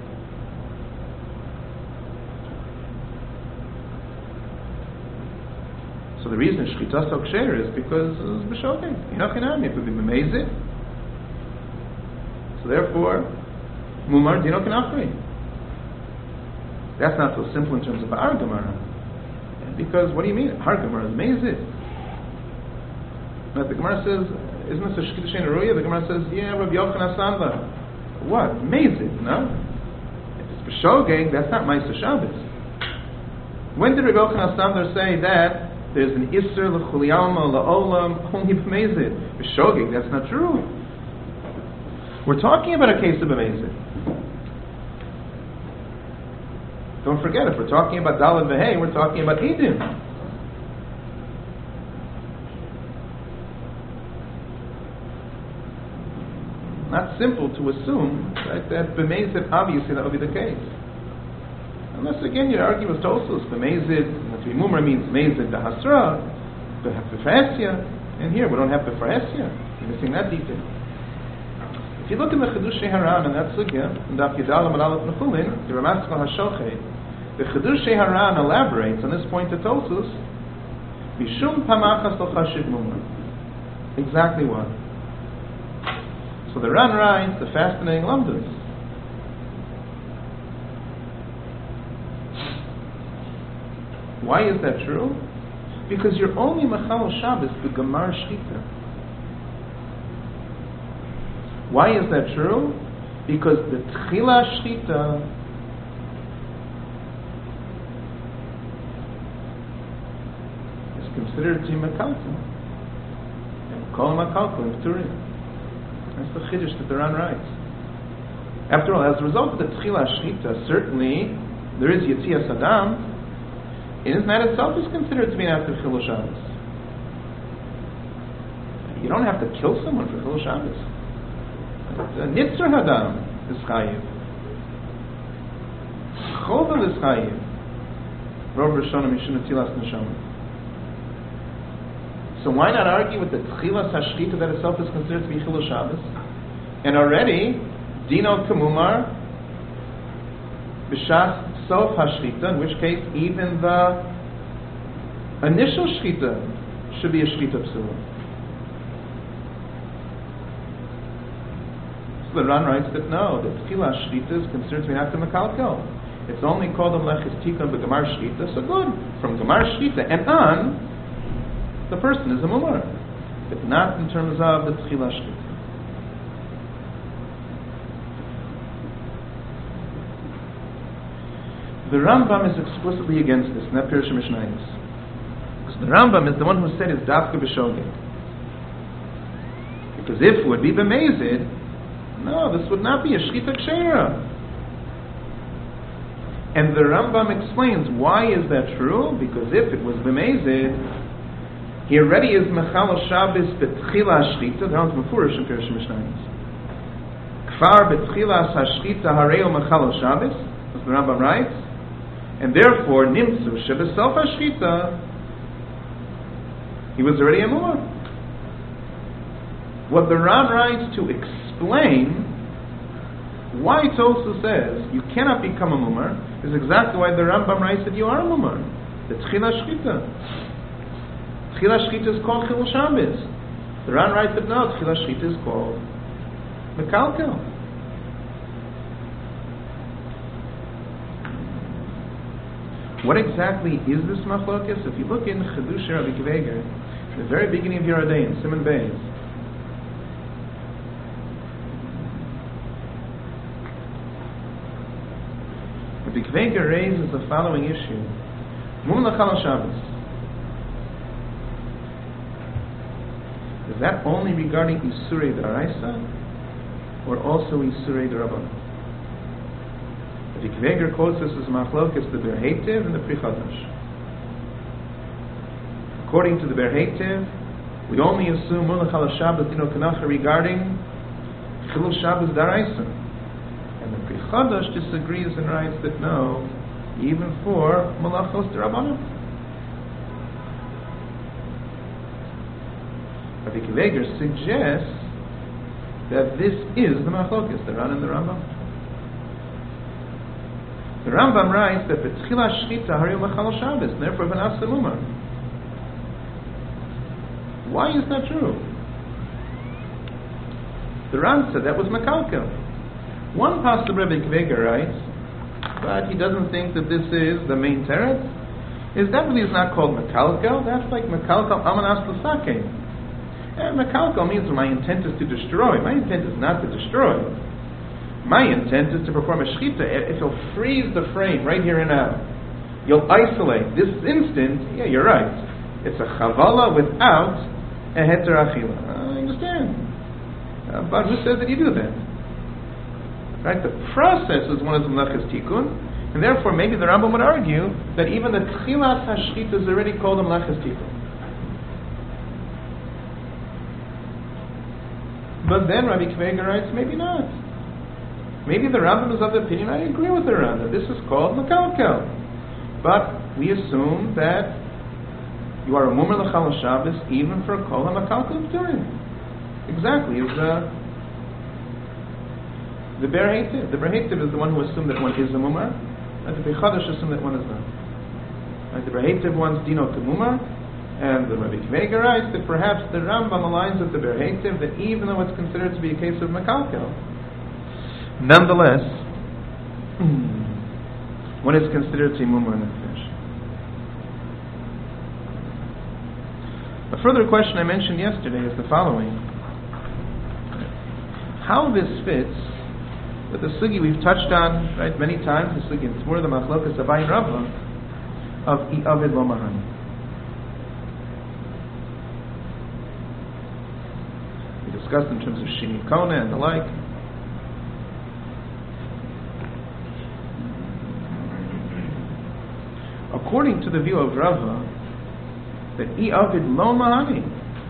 So the reason Shechita so ksher is because it's B'shogeg. Inochinam, it could be B'mezid. So therefore, Mumar Dino Kenachri. That's not so simple in terms of our Gemara. Because what do you mean? Our Gemara is Mezid. But the Gemara says, isn't this a Shechita Sheina Ruya? The Gemara says, yeah, Rabbi Yochanan Asandla. What? Mezid, no? If it's B'shogeg, that's not Ma'aser Shabbos. When did Rabbi Yochanan Asandla say that there's an Isser l'chuli alma la'olam only b'mezid? B'shogeg, that's not true. We're talking about a case of b'mezid. Don't forget, if we're talking about Dalet Vehei, we're talking about Eidim. Not simple to assume, right, that b'mezid, obviously that would be the case. Unless again you argue with Tosos, b'mezid, Mumra means mezid b'hasra, b'fraesya, and here we don't have b'fraesya. You're missing that detail. If you look in the Chidushei Haran and that sugya, in Daf Yudalid Aleph Nechulin, the Ramaskal HaShochei, the Chidushei Haran elaborates on this point to Tosos, Mishum Pamachas Lo Chashiv Mumra. Exactly what? So the Ran writes, the fascinating lumdus. Why is that true? Because you're only Mechal Shabbos b'Gemar Shechita. Why is that true? Because the Tchila Shechita is considered to be Mekalkim. And Kol Mekalkim Pturim. That's the Chiddush that the Ran writes. After all, as a result of the Tchila Shechita, certainly there is Yetzias Adam, and that itself is considered to be an act of Chilul Shabbos. You don't have to kill someone for Chilul Shabbos. Nitzer Hadam is Chayiv. Chovel is Chayiv. Rov Rishonim Mishum Netilas Neshama. So why not argue with the Tchilas HaShechita that itself is considered to be Chilul Shabbos? And already, Dino Kamumar, B'shas Sof HaShechita, in which case even the initial Shechita should be a Shechita Psula. So the Ran writes that no, the Tchilah Shechita is considered to be an act of Mekalkel. It's only called a Melechis Tikun b'Gemar Shechita, so good. From Gemar Shechita and on, the person is a Mumar. But not in terms of the Tchilah Shechita. The Rambam is explicitly against this, not Pirush Mishnayos. Because the Rambam is the one who said it's Dafka B'Shogeg. Because if it would be B'mezid, no, this would not be a Shechita Kshera. And the Rambam explains why is that true? Because if it was b'mezid, he already is mechal Shabbos betchila hashchita. The Rambam is mefurish in Pirush Mishnayos. Kfar betchila hashchita hareo mechal Shabbos, as the Rambam writes, and therefore nimtzu shebeself hashchita, he was already a mumar. What the Ran writes to explain why Tosu says you cannot become a mumar is exactly why the Rambam writes that you are a mumar. The Tchila Shchita. Tchila Shchita is called Chilul Shabbos. The Ran writes that no, Tchila Shchita is called Mekalkel. What exactly is this machlokes? If you look in Chedush Rabbi Kveger, from the very beginning of Yerodei, in Siman Beis, Rabbi Kveger raises the following issue: Mum Lachal Shabbos. Is that only regarding Isurei D'Oraisa, or also Isurei D'Rabbanan? Rabbi Kveger quotes this as machlokes the Ber Heitev and the Pri Chadash. According to the Ber Heitev, we only assume Mum Lachal Shabbos Dino Kanacha regarding Chilul Shabbos D'Oraisa. And the Pri Chadash disagrees and writes that no, even for Malachos D'Rabbanan. Rabbi Kveger suggests that this is the machlokes, the Ran and the Rambam. The Rambam writes that B'tchila Shchita Harei Mechal Shabbos, therefore V'nasa Mumar. Why is that true? The Ran said that was Mekalkel. One pasuk Rabbi Kveger writes, but he doesn't think that this is the main teretz. Is definitely is not called Mekalkel. That's like Mekalkel Amanas L'Sakein. And Mekalkel means my intent is to destroy. My intent is not to destroy. My intent is to perform a shchita. If you'll freeze the frame right here and now, you'll isolate this instant. Yeah, you're right. It's a chavala without a heter achila. I understand. But who says that you do that? Right? The process is one of the melaches tikkun, and therefore maybe the Rambam would argue that even the tchilas hashchita is already called a melaches tikkun. But then Rabbi Kveger writes, maybe not. Maybe the Rambam is of the opinion, I agree with the Rambam, this is called Mekalkel. But we assume that you are a Mumar L'Chal Shabbos even for Kol HaMekalkel P'turim. Exactly, is the Ber Heitev. The Ber Heitev is the one who assumed that one is a Mumar, and the Pri Chadash assumed that one is not. Right, the Ber Heitev wants Dino K'Mumar, and the Rabbi Kveger writes that perhaps the Rambam aligns with the Ber Heitev that even though it's considered to be a case of Mekalkel, nonetheless, one is considered to be Mumar Nefesh. A further question I mentioned yesterday is the following: how this fits with the sugi we've touched on many times, the sugi in Tzmur, the Machlokes Abai and Rava, of I'avid Lo Mahani. We discussed in terms of Shini Kona and the like. According to the view of Rava, that I'avid Lo Mahani.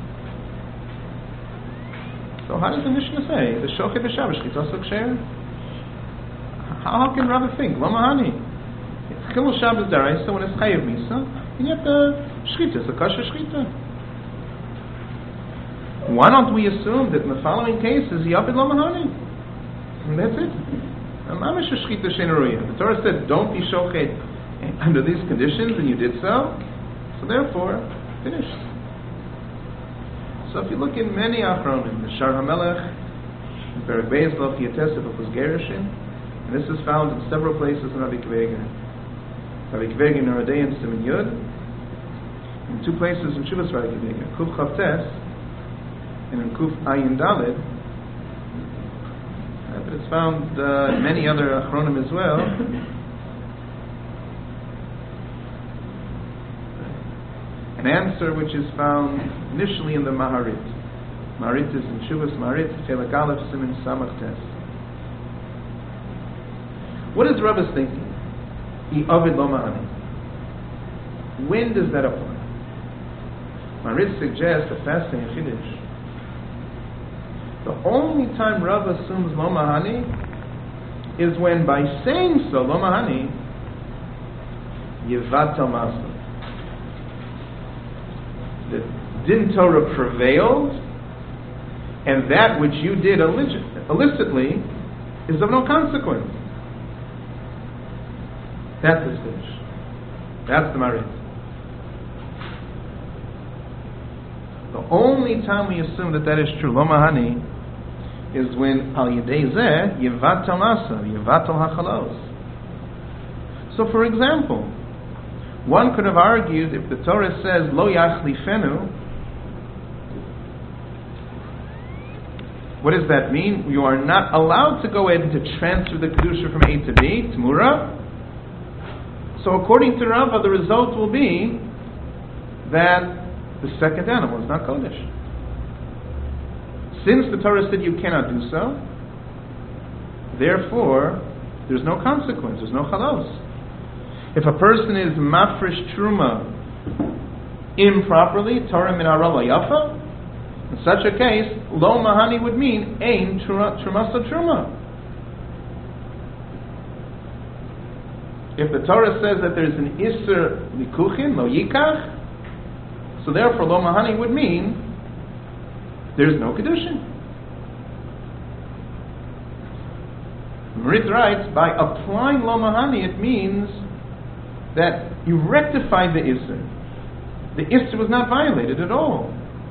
So how does the Mishnah say the Shochet B'Shabbos Shchitas L'Ksher? How can Rava think Lo Mahani? It's Chilul Shabbos D'Oraisa when it's Chayev Misa, and yet the Shchita is a Kasher Shchita. Why don't we assume that in the following case is I'avid Lo Mahani? And that's it. Mamish Shchita Shein Ruya. The Torah said don't be Shochet under these conditions, and you did so. So therefore, finished. So if you look in many Achronim, the Shar HaMelech, Perek Beis Lo Chiyates, if it was Gerushin, and this is found in several places in Rabbi Kveger. Rabbi Kveger in Yerodei and Siman Yud, in two places in Shuvas Rabbi Kveger, Kuf Chavtes, and in Kuf Ayin Daled, but it's found in many other Achronim as well. An answer which is found initially in the Maharit. Maharit is in Shuvas Maharit, Chelek Aleph, Siman Samach Tes. What is Rabba's thinking? Ovid lo mahani. When does that apply? Marit suggests a fascinating chiddush. The only time Rav assumes lo mahani is when, by saying so, lo mahani, yivatel masa. The din Torah prevailed, and that which you did illicitly is of no consequence. That's the chiddush. That's the Marit. The only time we assume that is true, lo mahani, is when al yedei zeh yivatel masa, yivatel hachalos. So, for example, one could have argued if the Torah says lo yachlifenu, what does that mean? You are not allowed to go ahead and to transfer the kedusha from A to B, tmura. So, according to Rava, the result will be that the second animal is not kodesh. Since the Torah said you cannot do so, therefore there's no consequence, there's no chalos. If a person is mafresh truma improperly, Torah min hara lo yafa, in such a case, lo mahani would mean ein trumasa truma. If the Torah says that there's an iser likuchin lo yikach, so therefore lo mahani would mean there's no kedushin. Marit writes, by applying lo mahani, it means that you rectified the iser. The iser was not violated at all.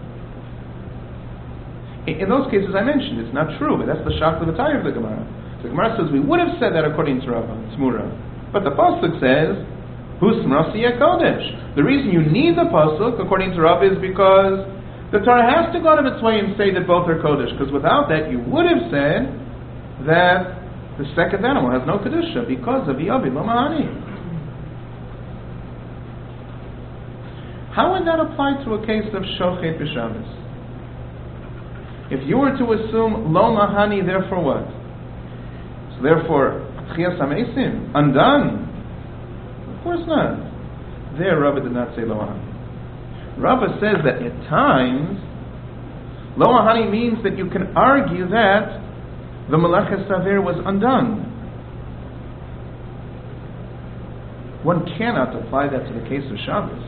In those cases I mentioned, it's not true, but that's the shock of the tire of the Gemara. The Gemara says we would have said that according to Rava, Tzmura. But the Pasuk says, Husmrasi Kodesh. The reason you need the Pasuk, according to Rava, is because the Torah has to go out of its way and say that both are Kodesh, because without that you would have said that the second animal has no Kedusha because of Yovid lo mahani. How would that apply to a case of Shochet b'Shabbos? If you were to assume lo mahani, therefore what? So therefore, Tchias HaMeisim, undone. Of course not. There, Rava did not say lo mahani. Rava says that at times, lo mahani means that you can argue that the Melaches Saver was undone. One cannot apply that to the case of Shabbos.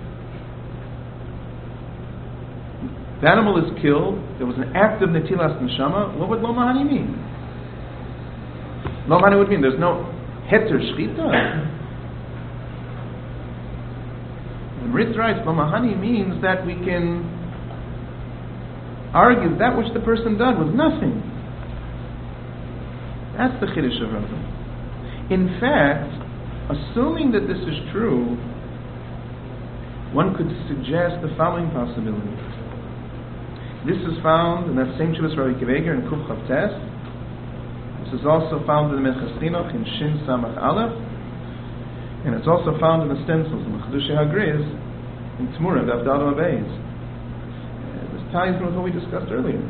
The animal is killed, there was an act of Netilas Neshama, what would lo mahani mean? Lo mahani would mean there's no heter shchita. The Marit writes, lo mahani means that we can argue that which the person did was nothing. That's the chiddush of Rava. In fact, assuming that this is true, one could suggest the following possibility. This is found in that same Shuvas Rabbi Kiveger in Kuf Chav Tes. This is also found in the Minchas Chinuch in Shin Samach Aleph, and it's also found in the stencils in the Chedushei HaGriz in Tmura, the Avdal Abeis. This ties in with what we discussed earlier.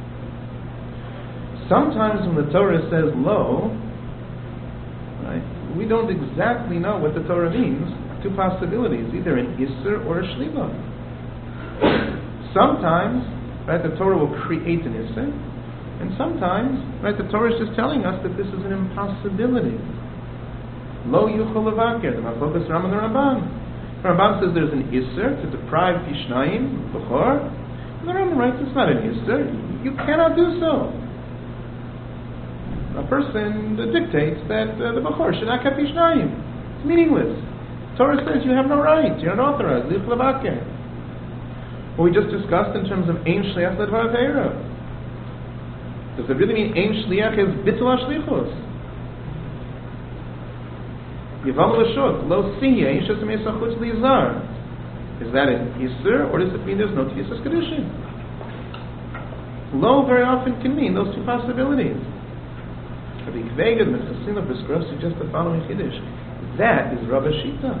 Sometimes when the Torah says lo, right, we don't exactly know what the Torah means. Two possibilities, either an Isser or a Shliva. Sometimes, right, the Torah will create an Isser, and sometimes, right, the Torah is just telling us that this is an impossibility. Lo yuchol levaker, the Machlokas Ram and the Ramban. The Ramban says there's an Isser to deprive Pishnayim, Bechor, and the Ramban writes it's not an Isser, you cannot do so. A person dictates that the Bechor should not have Pishnayim. It's meaningless. The Torah says you have no right, you're not authorized, Lich levaker. What we just discussed in terms of Ein Shliach Ledvar Ve'era. Does it really mean Ein Shliach is Bittul HaShlichus? Yivam L'shuk, Lo Siya, Ein Shesam Yisachutz Lizar. Is that an Isser, or does it mean there's no Tfisas Kedushin? Lo very often can mean those two possibilities. Rabbi Kvega, the Mechasim of Briskra, suggests the following Chiddush. That is Rava Shita.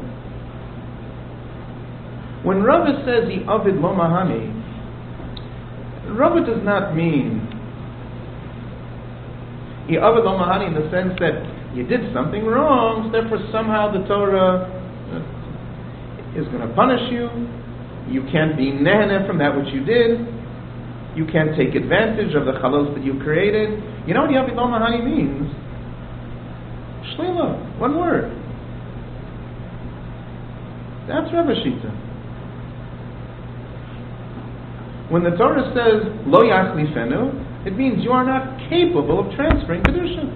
When Rava says he avid lo mahani, Rava does not mean he avid lo mahani in the sense that you did something wrong, so therefore somehow the Torah is going to punish you. You can't be nehene from that which you did. You can't take advantage of the chalos that you created. You know what Yavid Lo Mahani means? Shlila, one word. That's Rebbe Shita. When the Torah says Lo Yachlifenu, it means you are not capable of transferring Kedusha.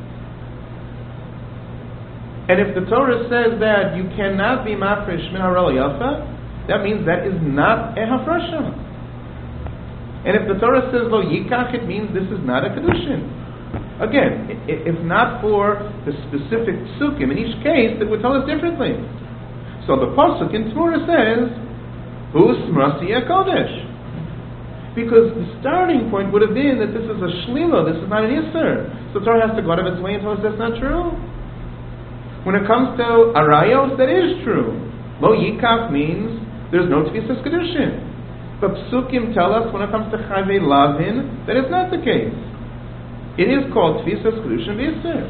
And if the Torah says that you cannot be mafresh min hara yafa, that means that is not a hafrasha. And if the Torah says lo yikach, it means this is not a kedushin. Again, if not for the specific psukim in each case, that would tell us differently. So the pasuk in Torah says, "Hu smrasi kodesh," because the starting point would have been that this is a shlila, this is not an iser. So the Torah has to go out of its way and tell us that's not true. When it comes to arayos, that is true. Lo yikach means there's no tfisas kedushin. But psukim tell us when it comes to chayvei lavin that it's not the case. It is called tfisas kedushin v'yisr.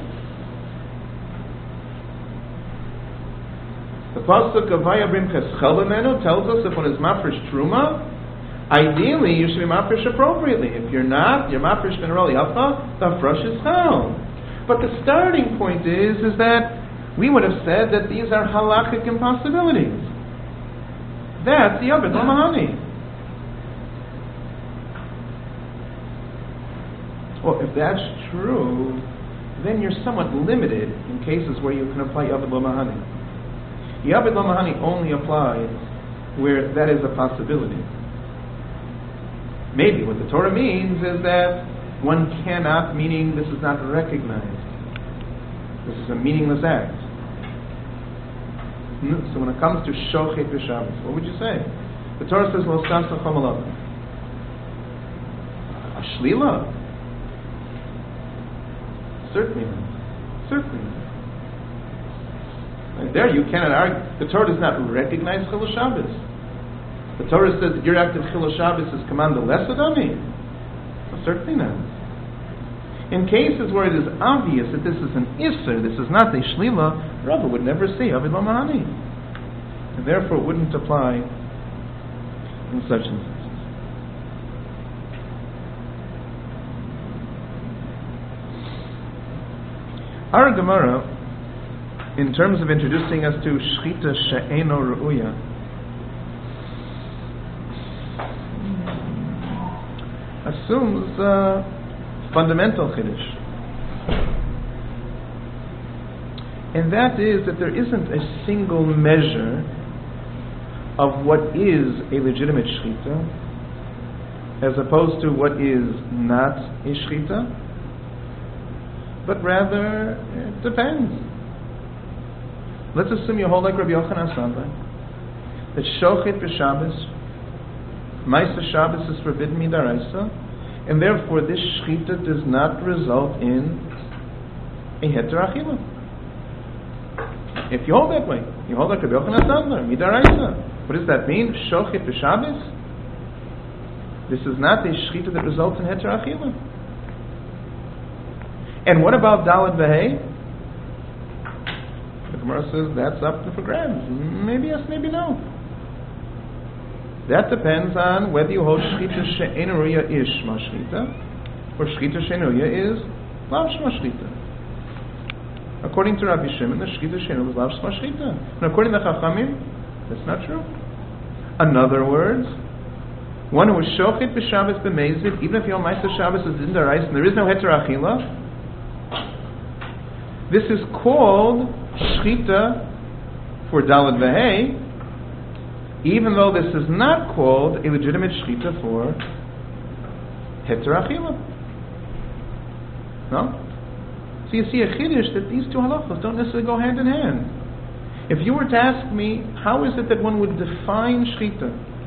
The pasuk of Vayabrim Cheschel B'menu tells us if one is mafresh truma, ideally you should be mafresh appropriately. If you're not, you're mafresh mineral yafa, the hafresh is chal. But the starting point is that we would have said that these are halachic impossibilities. That's the Yavid Lo Mahani. Well, if that's true, then you're somewhat limited in cases where you can apply Yavid Lo Mahani. Yavid Lo Mahani only applies where that is a possibility. Maybe what the Torah means is that one cannot, meaning this is not recognized. This is a meaningless act. So when it comes to shochet b'Shabbos, what would you say? The Torah says, "Lo sasa chomalav." A shlila? Certainly not. Certainly not. And there you cannot argue. The Torah does not recognize Chilul Shabbos. The Torah says that your act of Chilul Shabbos is command less adami. Certainly not. In cases where it is obvious that this is an Isser, this is not a Shlila, Rava would never say Yavid Lo Mahani. And therefore it wouldn't apply in such instances. Our Gemara, in terms of introducing us to Shchita She'eno Ru'uya, assumes fundamental chiddush, and that is that there isn't a single measure of what is a legitimate shchita as opposed to what is not a shchita, but rather it depends. Let's assume you hold like Rabbi Yochanan Sandler, that shochet b'Shabbos, Ma'aseh Shabbos is forbidden midaraisa, and therefore this shchita does not result in a heter achila. If you hold that way, you hold like Rabbi Yochanan Sandler, midaraisa. What does that mean? Shochet b'Shabbos? This is not a shchita that results in heter achila. And what about Daled V'Hei? The Gemara says that's up for grabs. Maybe yes, maybe no. That depends on whether you hold Shchita She'eno Ru'ya is Shma Shchita, or Shchita She'eno Ru'ya is Lav Shma Shchita. According to Rabbi Shimon, the Shchita She'eno is Lav Shma Shchita. And according to Chachamim, that's not true. In other words, one who is Shochet b'Shabbos b'Mezid, even if your Ma'aseh Shabbos is in the rice and there is no Heter Achila, this is called Shchita for Daled V'Hei, even though this is not called a legitimate shchita for heter achila. No? So you see a chiddush that these two halachos don't necessarily go hand in hand. If you were to ask me, how is it that one would define shchita?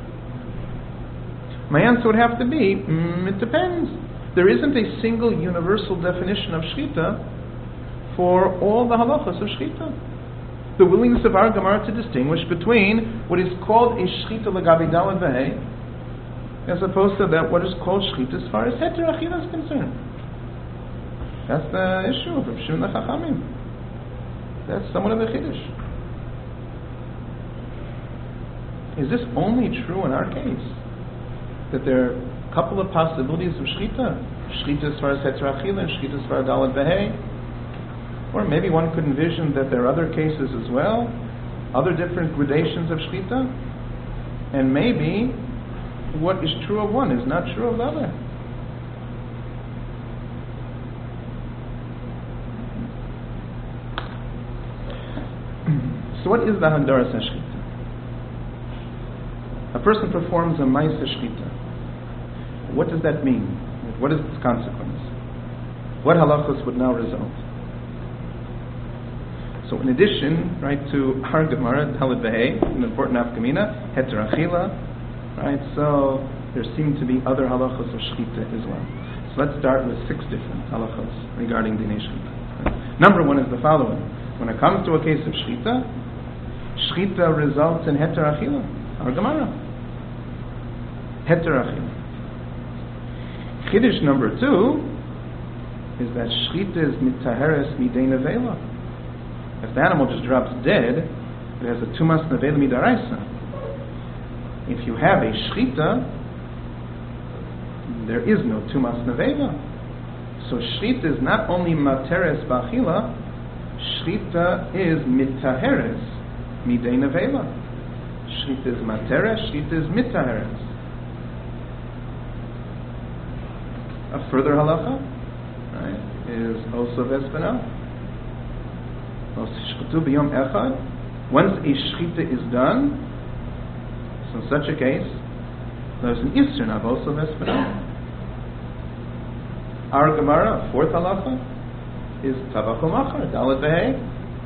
My answer would have to be, it depends. There isn't a single universal definition of shchita for all the halachos of shchita. The willingness of our Gemara to distinguish between what is called a shchita l'gabi daled v'hei as opposed to that what is called shchita as far as heter achila is concerned. That's the issue of Rav Shimon Chachamim. That's somewhat of a chiddush. Is this only true in our case? That there are a couple of possibilities of shchita? Shchita as far as Heter Achila and shchita as far as Daled Vehei? Or maybe one could envision that there are other cases as well, other different gradations of shchita, and maybe what is true of one is not true of the other. So what is the Handaras HaShchita? A person performs a Ma'aseh Shchita. What does that mean? What is its consequence? What halachos would now result? So in addition, right, to our Gemara, Daled Vehei, an important afkamina, Heter Achila, right, so there seem to be other halachos of Shchita as well. So let's start with 6 different halachos regarding Dinei Shchita. Right. Number 1 is the following. When it comes to a case of Shchita, Shchita results in Heter Achila, our Gemara. Heter Achila. Chiddush number 2 is that Shchita is mitaheres midei nevela. If the animal just drops dead, it has a tumas nevela midaraisa. If you have a Shchita, there is no tumas nevela. So Shchita is not only materes b'achila, Shchita is mitaheres midei nevela. Shchita is materes, Shchita is mitaheres. A further halacha, right, is also vespana. Once a shchita is done, so in such a case, there's an isur of also vespana. Our Gemara, 4th halacha, is tavach u'machar, Daled Vehei.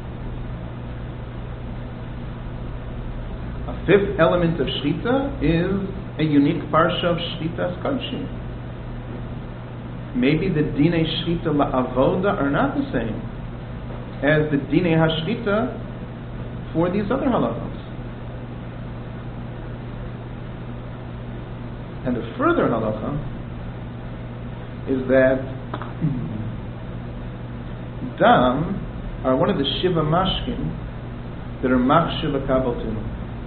A 5th element of shchita is a unique parsha of shchitas kodshim. Maybe the Dinei Shchita la'avoda are not the same as the Dinei HaShchita for these other halachos. And the further halacha is that Dam are one of the Shiva Mashkin that are Machshiv HaKabaltinu.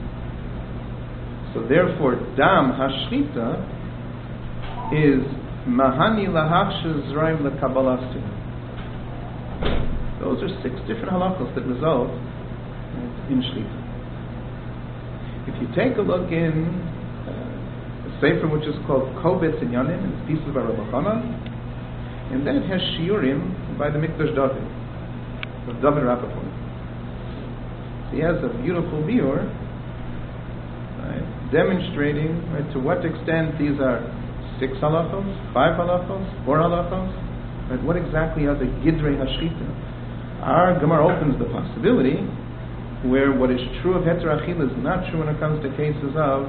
So therefore, Dam HaShchita is Mahani lahachshiz zraim lekabalasi. Those are 6 different halachos that result in shchita. If you take a look in a sefer which is called Kobetz Inyanim, it's pieces by Rabbi Chana, and then it has shiurim by the Mikdash David, of David Rappaport. He has a beautiful biur, right, demonstrating, right, to what extent these are 6 halachos, 5 halachos, 4 halachos, but what exactly are the Gidrei HaShchita? Our Gemara opens the possibility where what is true of Heter Achila is not true when it comes to cases of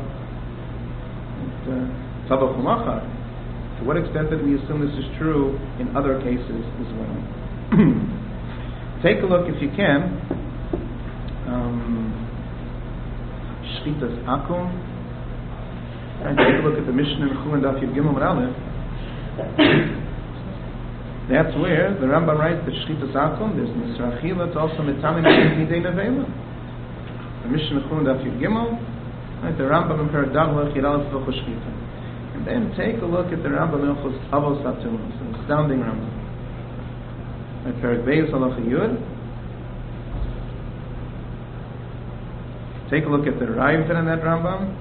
Tavach u'machar. To what extent that we assume this is true in other cases as well? Take a look, if you can, Shchitas Akum. And take a look at the Mishnah in Chulin Daf Yud Gimel and Aleph. That's where the Rambam writes that Shchitas Akum, there's Misra Achila, it's also Mitamim Midei Nevela. The Mishnah in Chulin Daf Yud Gimel, right, the Rambam in Paradagla Chid Aleph V'cho Shchita. And then take a look at the Rambam in Chos Avos Atumas, an astounding Rambam. Right, Perek Beis Halacha Yud. Take a look at the Rav in that Rambam.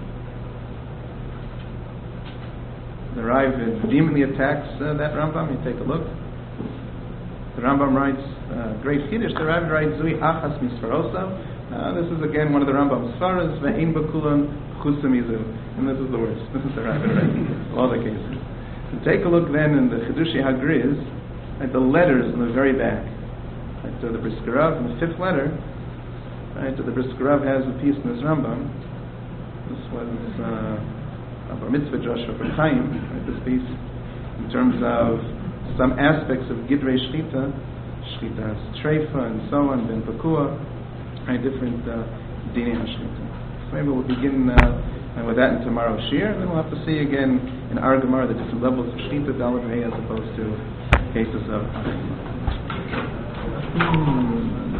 The Rav vehemently attacks that Rambam. You take a look. The Rambam writes great chiddush. The Rav writes Zui Achas Misfarosa. This is again one of the Rambam's Sfaras. Ve'ein Bekulan Chusamizu. And this is the worst. This is the Rav writing all the cases. So take a look then in the Chidushi Hagriz at the letters on the very back. Right, so the Brisker Rav in the 5th letter. Right, so the Brisker Rav has a piece in this Rambam. This was Bar Mitzvah Joshua for Chaim, right, this piece, in terms of some aspects of Gidrei Shchita, Shchita Treifa and so on, Ben Pakua, right, different Dinei HaShchita. So maybe we'll begin with that in tomorrow's shir, and then we'll have to see again in our Gemara the different levels of Shchita, Daled Vehei, as opposed to cases of